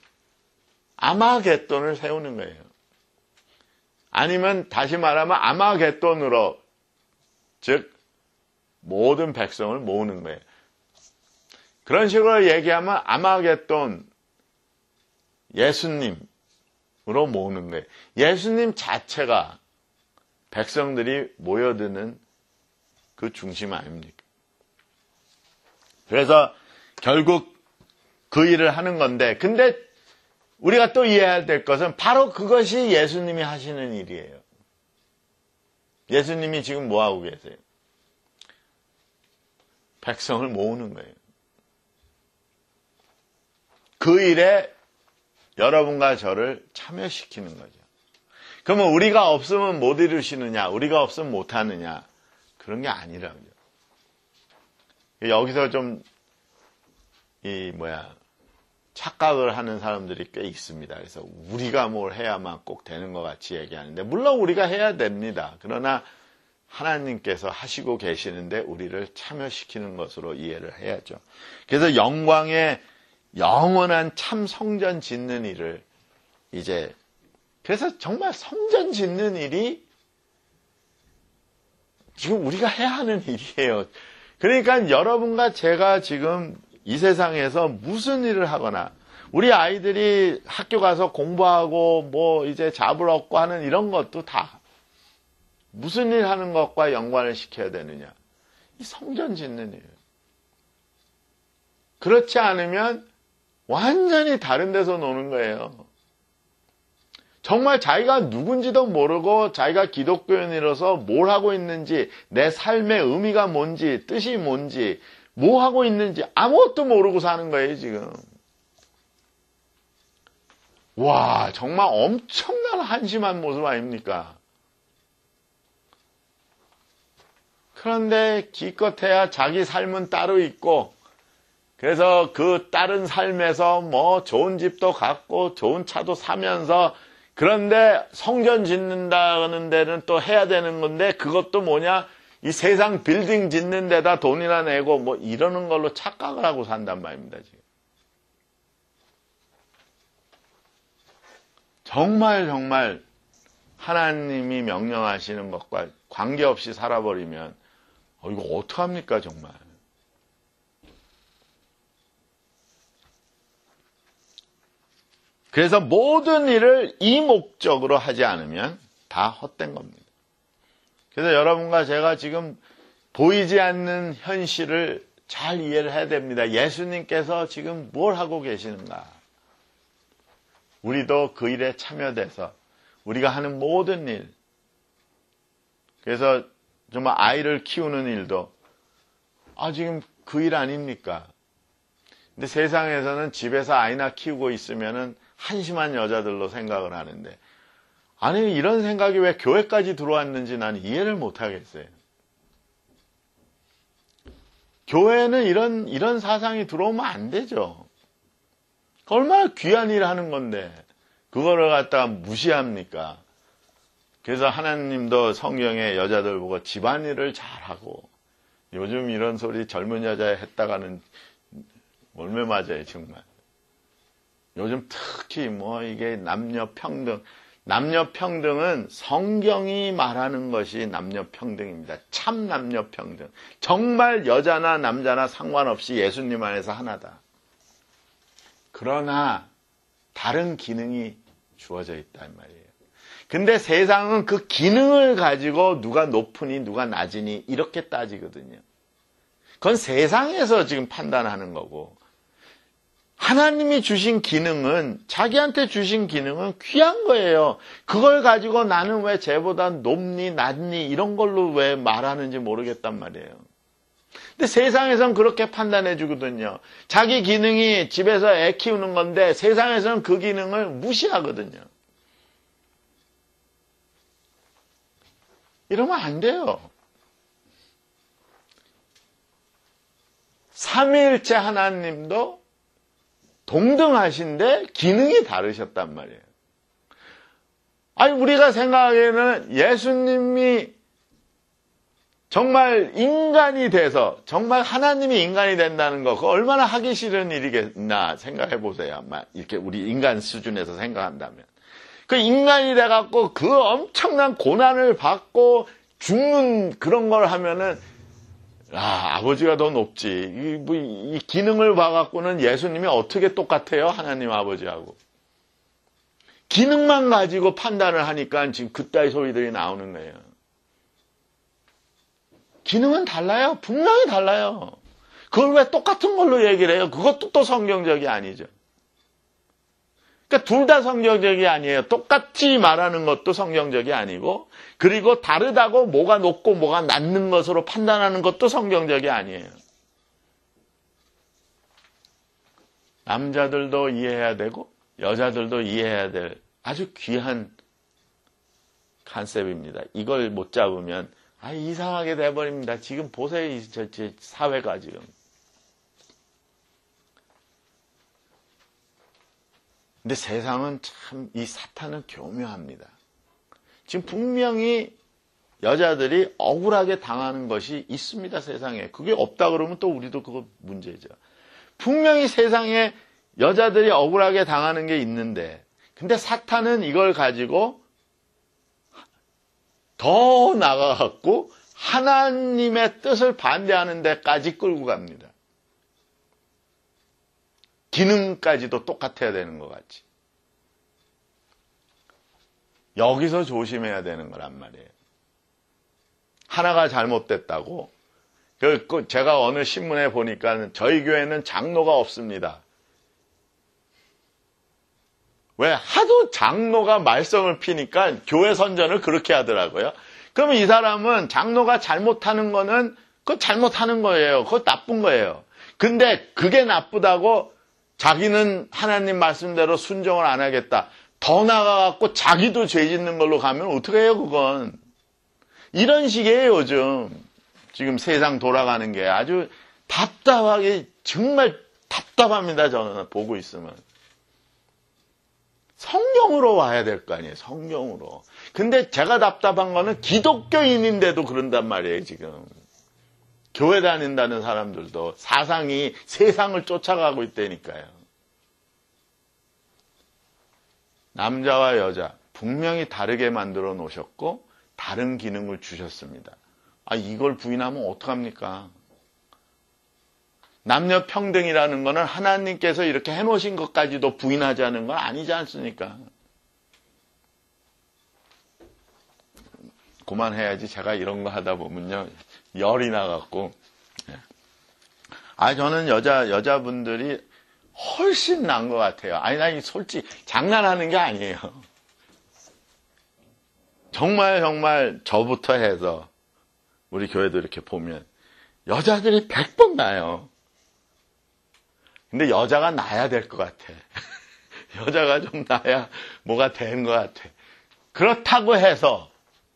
[SPEAKER 1] 아마겟돈을 세우는 거예요. 아니면 다시 말하면 아마겟돈으로, 즉 모든 백성을 모으는 거예요. 그런 식으로 얘기하면 아마겟돈 예수님으로 모으는 거예요. 예수님 자체가 백성들이 모여드는 그 중심 아닙니까? 그래서 결국 그 일을 하는 건데, 근데 우리가 또 이해해야 될 것은 바로 그것이 예수님이 하시는 일이에요. 예수님이 지금 뭐 하고 계세요? 백성을 모으는 거예요. 그 일에 여러분과 저를 참여시키는 거죠. 그러면 우리가 없으면 못 이루시느냐, 우리가 없으면 못 하느냐, 그런 게 아니라고요. 여기서 좀 착각을 하는 사람들이 꽤 있습니다. 그래서 우리가 뭘 해야만 꼭 되는 것 같이 얘기하는데, 물론 우리가 해야 됩니다. 그러나 하나님께서 하시고 계시는데 우리를 참여시키는 것으로 이해를 해야죠. 그래서 영광의 영원한 참 성전 짓는 일을 그래서 정말 성전 짓는 일이 지금 우리가 해야 하는 일이에요. 그러니까 여러분과 제가 지금 이 세상에서 무슨 일을 하거나 우리 아이들이 학교 가서 공부하고 잡을 얻고 하는 이런 것도 다 무슨 일 하는 것과 연관을 시켜야 되느냐? 이 성전 짓는 일. 그렇지 않으면 완전히 다른 데서 노는 거예요. 정말 자기가 누군지도 모르고 자기가 기독교인으로서 뭘 하고 있는지, 내 삶의 의미가 뭔지, 뜻이 뭔지, 뭐 하고 있는지 아무것도 모르고 사는 거예요, 지금. 와, 정말 엄청난 한심한 모습 아닙니까? 그런데 기껏해야 자기 삶은 따로 있고, 그래서 그 다른 삶에서 좋은 집도 갖고 좋은 차도 사면서, 그런데 성전 짓는다는 데는 또 해야 되는 건데, 그것도 이 세상 빌딩 짓는 데다 돈이나 내고 이러는 걸로 착각을 하고 산단 말입니다, 지금. 정말 하나님이 명령하시는 것과 관계없이 살아버리면 이거 어떡합니까, 정말. 그래서 모든 일을 이 목적으로 하지 않으면 다 헛된 겁니다. 그래서 여러분과 제가 지금 보이지 않는 현실을 잘 이해를 해야 됩니다. 예수님께서 지금 뭘 하고 계시는가. 우리도 그 일에 참여돼서 우리가 하는 모든 일, 그래서 정말 아이를 키우는 일도 지금 그 일 아닙니까? 근데 세상에서는 집에서 아이나 키우고 있으면은 한심한 여자들로 생각을 하는데, 아니 이런 생각이 왜 교회까지 들어왔는지 나는 이해를 못 하겠어요. 교회는 이런 사상이 들어오면 안 되죠. 얼마나 귀한 일을 하는 건데 그거를 갖다가 무시합니까? 그래서 하나님도 성경에 여자들 보고 집안일을 잘하고, 요즘 이런 소리 젊은 여자에 했다가는 몰매 맞아요, 정말. 요즘 특히 이게 남녀평등은 성경이 말하는 것이 남녀평등입니다. 참 남녀평등. 정말 여자나 남자나 상관없이 예수님 안에서 하나다. 그러나 다른 기능이 주어져 있단 말이에요. 근데 세상은 그 기능을 가지고 누가 높으니 누가 낮으니 이렇게 따지거든요. 그건 세상에서 지금 판단하는 거고, 하나님이 주신 기능은, 자기한테 주신 기능은 귀한 거예요. 그걸 가지고 나는 왜 쟤보다 높니 낮니 이런 걸로 왜 말하는지 모르겠단 말이에요. 근데 세상에선 그렇게 판단해 주거든요. 자기 기능이 집에서 애 키우는 건데 세상에서는 그 기능을 무시하거든요. 이러면 안 돼요. 삼위일체 하나님도 동등하신데 기능이 다르셨단 말이에요. 아니, 우리가 생각하기에는 예수님이 정말 인간이 돼서, 정말 하나님이 인간이 된다는 거, 그거 얼마나 하기 싫은 일이겠나 생각해 보세요. 이렇게 우리 인간 수준에서 생각한다면. 그 인간이 돼갖고 그 엄청난 고난을 받고 죽는 그런 걸 하면은, 아버지가 더 높지. 이 기능을 봐갖고는 예수님이 어떻게 똑같아요? 하나님 아버지하고. 기능만 가지고 판단을 하니까 지금 그따위 소리들이 나오는 거예요. 기능은 달라요. 분명히 달라요. 그걸 왜 똑같은 걸로 얘기를 해요? 그것도 또 성경적이 아니죠. 그러니까 둘 다 성경적이 아니에요. 똑같이 말하는 것도 성경적이 아니고, 그리고 다르다고 뭐가 높고 뭐가 낮는 것으로 판단하는 것도 성경적이 아니에요. 남자들도 이해해야 되고 여자들도 이해해야 될 아주 귀한 컨셉입니다. 이걸 못 잡으면 이상하게 돼버립니다. 지금 보세요, 이 사회가 지금. 근데 세상은 참, 이 사탄은 교묘합니다. 지금 분명히 여자들이 억울하게 당하는 것이 있습니다, 세상에. 그게 없다 그러면 또 우리도 그거 문제죠. 분명히 세상에 여자들이 억울하게 당하는 게 있는데, 근데 사탄은 이걸 가지고 더 나가갖고 하나님의 뜻을 반대하는 데까지 끌고 갑니다. 기능까지도 똑같아야 되는 것 같이. 여기서 조심해야 되는 거란 말이에요. 하나가 잘못됐다고. 제가 어느 신문에 보니까 저희 교회는 장로가 없습니다. 왜? 하도 장로가 말썽을 피니까 교회 선전을 그렇게 하더라고요. 그러면 이 사람은 장로가 잘못하는 거는 그거 잘못하는 거예요. 그거 나쁜 거예요. 근데 그게 나쁘다고 자기는 하나님 말씀대로 순종을 안 하겠다. 더 나아가갖고 자기도 죄 짓는 걸로 가면 어떻게 해요, 그건. 이런 식이에요, 요즘. 지금 세상 돌아가는 게 아주 답답하게, 정말 답답합니다, 저는 보고 있으면. 성경으로 와야 될 거 아니에요, 성경으로. 근데 제가 답답한 거는 기독교인인데도 그런단 말이에요, 지금. 교회 다닌다는 사람들도 사상이 세상을 쫓아가고 있다니까요. 남자와 여자 분명히 다르게 만들어 놓으셨고 다른 기능을 주셨습니다. 이걸 부인하면 어떡합니까? 남녀 평등이라는 거는 하나님께서 이렇게 해놓으신 것까지도 부인하자는 건 아니지 않습니까? 그만해야지. 제가 이런 거 하다 보면요 열이 나갖고. 저는 여자분들이 훨씬 나은 것 같아요. 나 솔직히 장난하는 게 아니에요. 정말 저부터 해서 우리 교회도 이렇게 보면 여자들이 100번 나아요. 근데 여자가 나야 될 것 같아. 여자가 좀 나야 뭐가 된 것 같아. 그렇다고 해서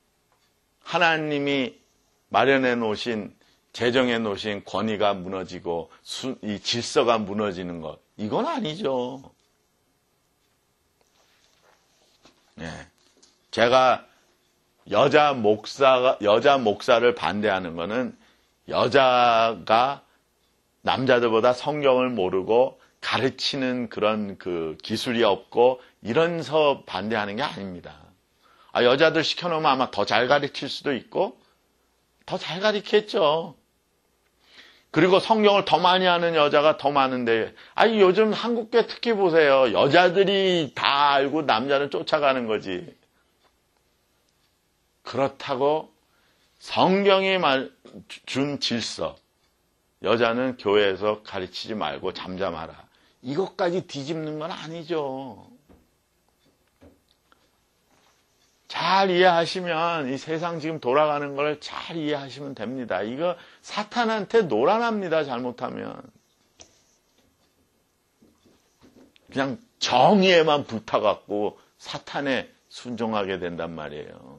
[SPEAKER 1] 하나님이 마련해 놓으신, 제정해 놓으신 권위가 무너지고 이 질서가 무너지는 것, 이건 아니죠. 제가 여자 목사를 반대하는 것은 여자가 남자들보다 성경을 모르고 가르치는 그런 그 기술이 없고 이런서 반대하는 게 아닙니다. 여자들 시켜놓으면 아마 더 잘 가르칠 수도 있고 더 잘 가르치겠죠. 그리고 성경을 더 많이 하는 여자가 더 많은데, 요즘 한국교회 특히 보세요. 여자들이 다 알고 남자는 쫓아가는 거지. 그렇다고 성경이 준 질서, 여자는 교회에서 가르치지 말고 잠잠하라, 이것까지 뒤집는 건 아니죠. 잘 이해하시면 이 세상 지금 돌아가는 걸 잘 이해하시면 됩니다. 이거 사탄한테 노란합니다. 잘못하면. 그냥 정의에만 불타갖고 사탄에 순종하게 된단 말이에요.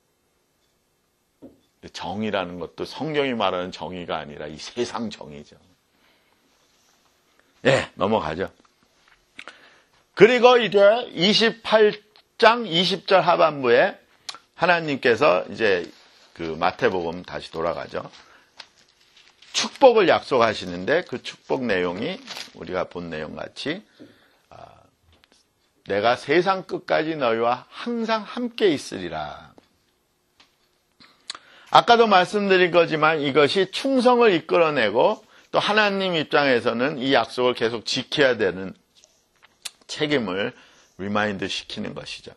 [SPEAKER 1] 정의라는 것도 성경이 말하는 정의가 아니라 이 세상 정의죠. 넘어가죠. 그리고 이제 28장 20절 하반부에 하나님께서 이제 그 마태복음 다시 돌아가죠. 축복을 약속하시는데 그 축복 내용이 우리가 본 내용 같이 내가 세상 끝까지 너희와 항상 함께 있으리라. 아까도 말씀드린 거지만 이것이 충성을 이끌어내고 또 하나님 입장에서는 이 약속을 계속 지켜야 되는 책임을 리마인드 시키는 것이죠.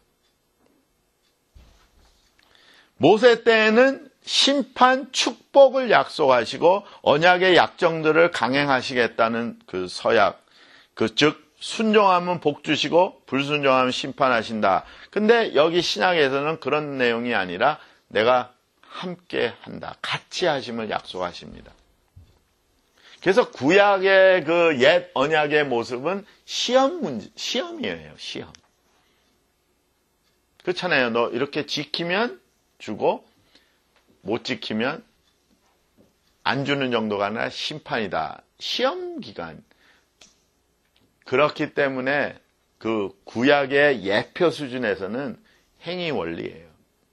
[SPEAKER 1] 모세 때에는 심판, 축복을 약속하시고 언약의 약정들을 강행하시겠다는 그 서약, 즉 순종하면 복 주시고 불순종하면 심판하신다. 근데 여기 신약에서는 그런 내용이 아니라 내가 함께 한다, 같이 하심을 약속하십니다. 그래서 구약의 그 옛 언약의 모습은 시험이에요, 시험. 그렇잖아요. 너 이렇게 지키면 주고, 못 지키면 안 주는 정도가 아니라 심판이다. 시험 기간. 그렇기 때문에 그 구약의 예표 수준에서는 행위 원리예요.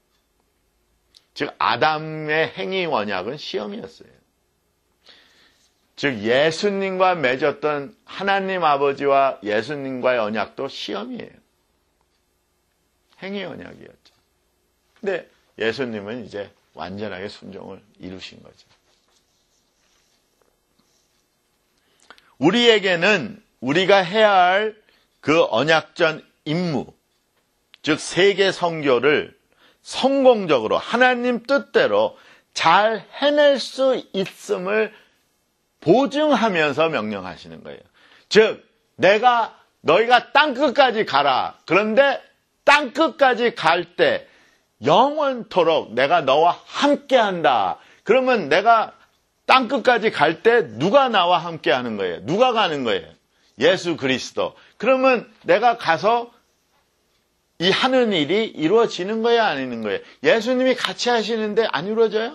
[SPEAKER 1] 즉, 아담의 행위 언약은 시험이었어요. 즉 예수님과 맺었던 하나님 아버지와 예수님과의 언약도 시험이에요. 행위 언약이었죠. 근데 예수님은 이제 완전하게 순종을 이루신 거죠. 우리에게는 우리가 해야 할 그 언약전 임무, 즉 세계 선교를 성공적으로 하나님 뜻대로 잘 해낼 수 있음을 보증하면서 명령하시는 거예요. 즉 너희가 땅끝까지 가라. 그런데 땅끝까지 갈 때 영원토록 내가 너와 함께한다. 그러면 내가 땅끝까지 갈 때 누가 나와 함께하는 거예요? 누가 가는 거예요? 예수 그리스도. 그러면 내가 가서 이 하는 일이 이루어지는 거예요? 아니는 거예요? 예수님이 같이 하시는데 안 이루어져요?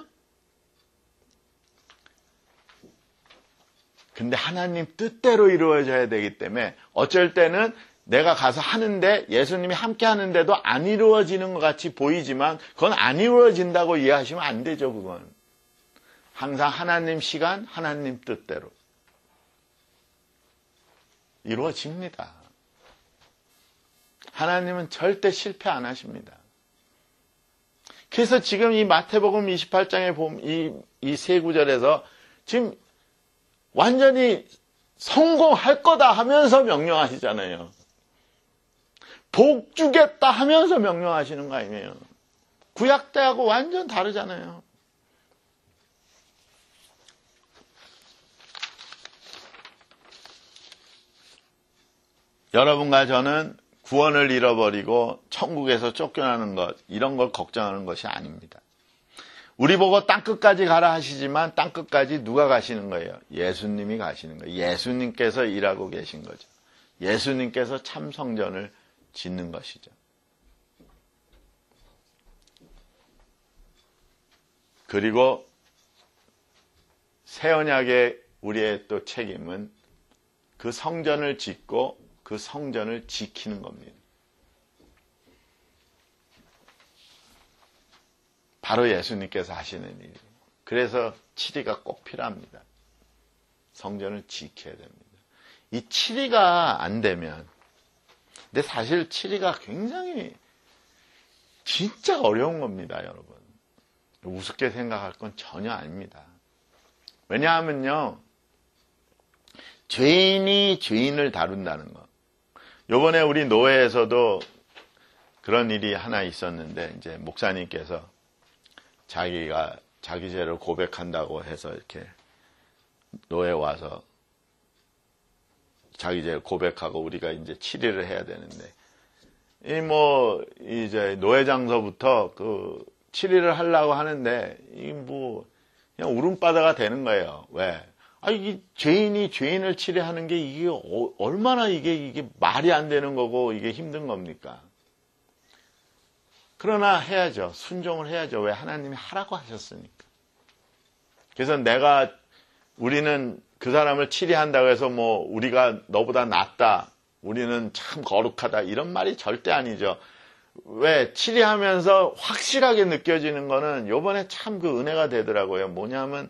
[SPEAKER 1] 근데 하나님 뜻대로 이루어져야 되기 때문에 어쩔 때는 내가 가서 하는데 예수님이 함께 하는데도 안 이루어지는 것 같이 보이지만 그건 안 이루어진다고 이해하시면 안 되죠. 그건 항상 하나님 시간, 하나님 뜻대로 이루어집니다. 하나님은 절대 실패 안 하십니다. 그래서 지금 이 마태복음 28장에 보면 이 세 구절에서 지금 완전히 성공할 거다 하면서 명령하시잖아요. 복 주겠다 하면서 명령하시는 거 아니에요. 구약 때하고 완전 다르잖아요. 여러분과 저는 구원을 잃어버리고 천국에서 쫓겨나는 것, 이런 걸 걱정하는 것이 아닙니다. 우리 보고 땅끝까지 가라 하시지만 땅끝까지 누가 가시는 거예요? 예수님이 가시는 거예요. 예수님께서 일하고 계신 거죠. 예수님께서 참 성전을 짓는 것이죠. 그리고 새 언약의 우리의 또 책임은 그 성전을 짓고 그 성전을 지키는 겁니다. 바로 예수님께서 하시는 일이에요. 그래서 7위가 꼭 필요합니다. 성전을 지켜야 됩니다. 이 7위가 안 되면, 근데 사실 7위가 굉장히 진짜 어려운 겁니다, 여러분. 우습게 생각할 건 전혀 아닙니다. 왜냐하면요, 죄인이 죄인을 다룬다는 거. 요번에 우리 노회에서도 그런 일이 하나 있었는데, 이제 목사님께서 자기가 자기 죄를 고백한다고 해서 이렇게 노회에 와서 자기 죄를 고백하고 우리가 이제 7일을 해야 되는데, 이제 노회장서부터 그 7일을 하려고 하는데, 그냥 울음바다가 되는 거예요. 왜? 이게 죄인이 죄인을 치료하는 게 이게 얼마나 이게 말이 안 되는 거고 이게 힘든 겁니까? 그러나 해야죠. 순종을 해야죠. 왜? 하나님이 하라고 하셨으니까. 그래서 우리는 그 사람을 치료한다고 해서 우리가 너보다 낫다, 우리는 참 거룩하다, 이런 말이 절대 아니죠. 왜? 치료하면서 확실하게 느껴지는 거는 요번에 참 그 은혜가 되더라고요. 뭐냐면,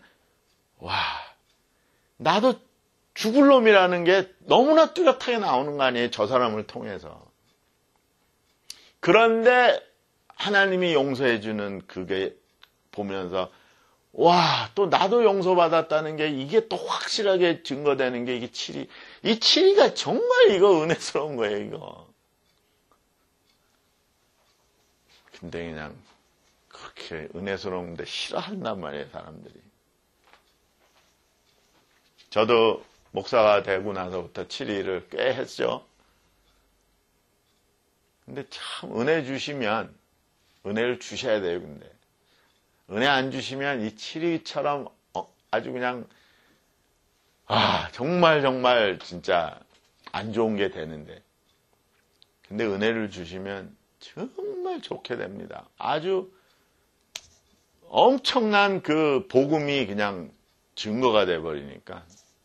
[SPEAKER 1] 나도 죽을 놈이라는 게 너무나 뚜렷하게 나오는 거 아니에요? 저 사람을 통해서. 그런데 하나님이 용서해 주는 그게 보면서, 또 나도 용서받았다는 게 이게 또 확실하게 증거되는 게 이게 7위. 이 7위가 정말 이거 은혜스러운 거예요, 이거. 근데 그냥 그렇게 은혜스러운데 싫어한단 말이에요, 사람들이. 저도 목사가 되고 나서부터 7위를 꽤 했죠. 근데 참 은혜 주시면, 은혜를 주셔야 돼요, 근데. 은혜 안 주시면 이 7위처럼 아주 그냥, 정말 진짜 안 좋은 게 되는데. 근데 은혜를 주시면 정말 좋게 됩니다. 아주 엄청난 그 복음이 그냥 증거가 돼버리니까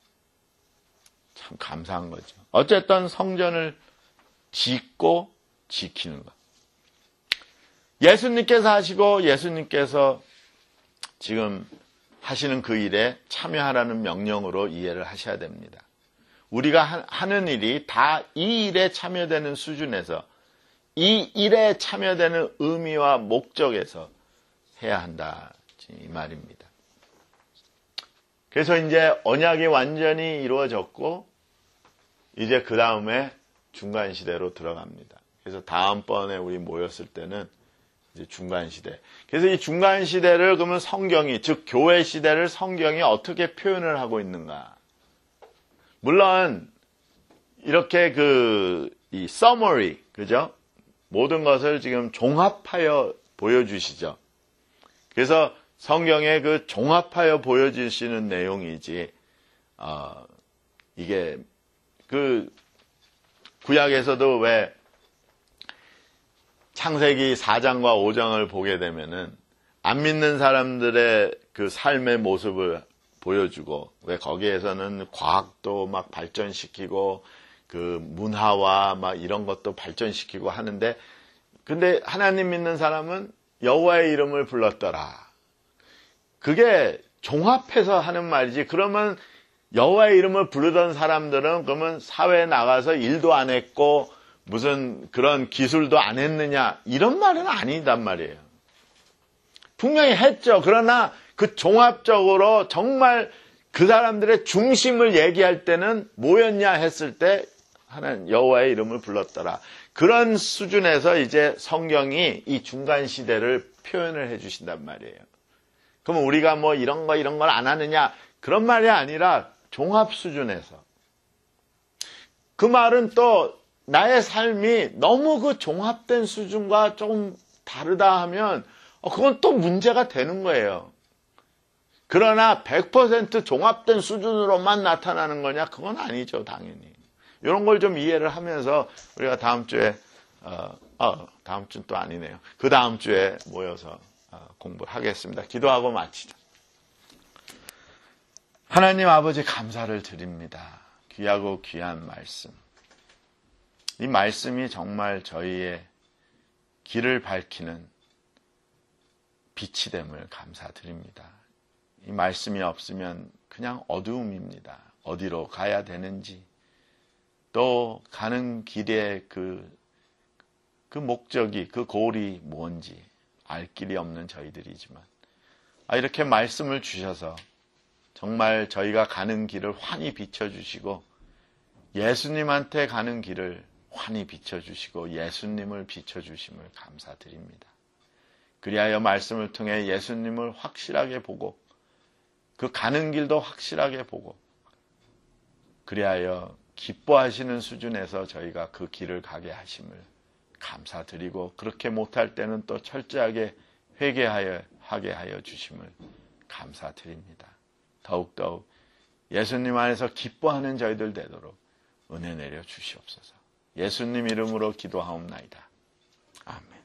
[SPEAKER 1] 참 감사한 거죠. 어쨌든 성전을 짓고 지키는 것. 예수님께서 하시고 예수님께서 지금 하시는 그 일에 참여하라는 명령으로 이해를 하셔야 됩니다. 우리가 하는 일이 다 이 일에 참여되는 수준에서, 이 일에 참여되는 의미와 목적에서 해야 한다, 이 말입니다. 그래서 이제 언약이 완전히 이루어졌고 이제 그 다음에 중간시대로 들어갑니다. 그래서 다음번에 우리 모였을 때는 이제 중간시대. 그래서 이 중간시대를 그러면 성경이, 즉 교회 시대를 성경이 어떻게 표현을 하고 있는가. 물론 이렇게 이 summary, 그죠? 모든 것을 지금 종합하여 보여주시죠. 그래서 성경에 그 종합하여 보여주시는 내용이지, 이게 그 구약에서도 왜 창세기 4장과 5장을 보게 되면은 안 믿는 사람들의 그 삶의 모습을 보여주고, 왜 거기에서는 과학도 막 발전시키고 그 문화와 막 이런 것도 발전시키고 하는데, 근데 하나님 믿는 사람은 여호와의 이름을 불렀더라. 그게 종합해서 하는 말이지. 그러면 여호와의 이름을 부르던 사람들은 그러면 사회에 나가서 일도 안 했고 무슨 그런 기술도 안 했느냐, 이런 말은 아니단 말이에요. 분명히 했죠. 그러나 그 종합적으로 정말 그 사람들의 중심을 얘기할 때는 뭐였냐 했을 때 하나님 여호와의 이름을 불렀더라. 그런 수준에서 이제 성경이 이 중간 시대를 표현을 해 주신단 말이에요. 그러면 우리가 뭐 이런 걸 안 하느냐, 그런 말이 아니라 종합 수준에서. 그 말은 또 나의 삶이 너무 그 종합된 수준과 조금 다르다 하면 그건 또 문제가 되는 거예요. 그러나 100% 종합된 수준으로만 나타나는 거냐? 그건 아니죠, 당연히. 이런 걸 좀 이해를 하면서 우리가 다음 주에, 다음 주는 또 아니네요. 그 다음 주에 모여서 공부를 하겠습니다. 기도하고 마치죠. 하나님 아버지, 감사를 드립니다. 귀하고 귀한 말씀. 이 말씀이 정말 저희의 길을 밝히는 빛이 됨을 감사드립니다. 이 말씀이 없으면 그냥 어두움입니다. 어디로 가야 되는지, 또 가는 길의 그 목적이, 그 고울이 뭔지 알 길이 없는 저희들이지만, 이렇게 말씀을 주셔서 정말 저희가 가는 길을 환히 비춰주시고, 예수님한테 가는 길을 환히 비춰주시고 예수님을 비춰주심을 감사드립니다. 그리하여 말씀을 통해 예수님을 확실하게 보고 그 가는 길도 확실하게 보고 그리하여 기뻐하시는 수준에서 저희가 그 길을 가게 하심을 감사드리고, 그렇게 못할 때는 또 철저하게 회개하게 하여 주심을 감사드립니다. 더욱더욱 예수님 안에서 기뻐하는 저희들 되도록 은혜 내려 주시옵소서. 예수님 이름으로 기도하옵나이다. 아멘.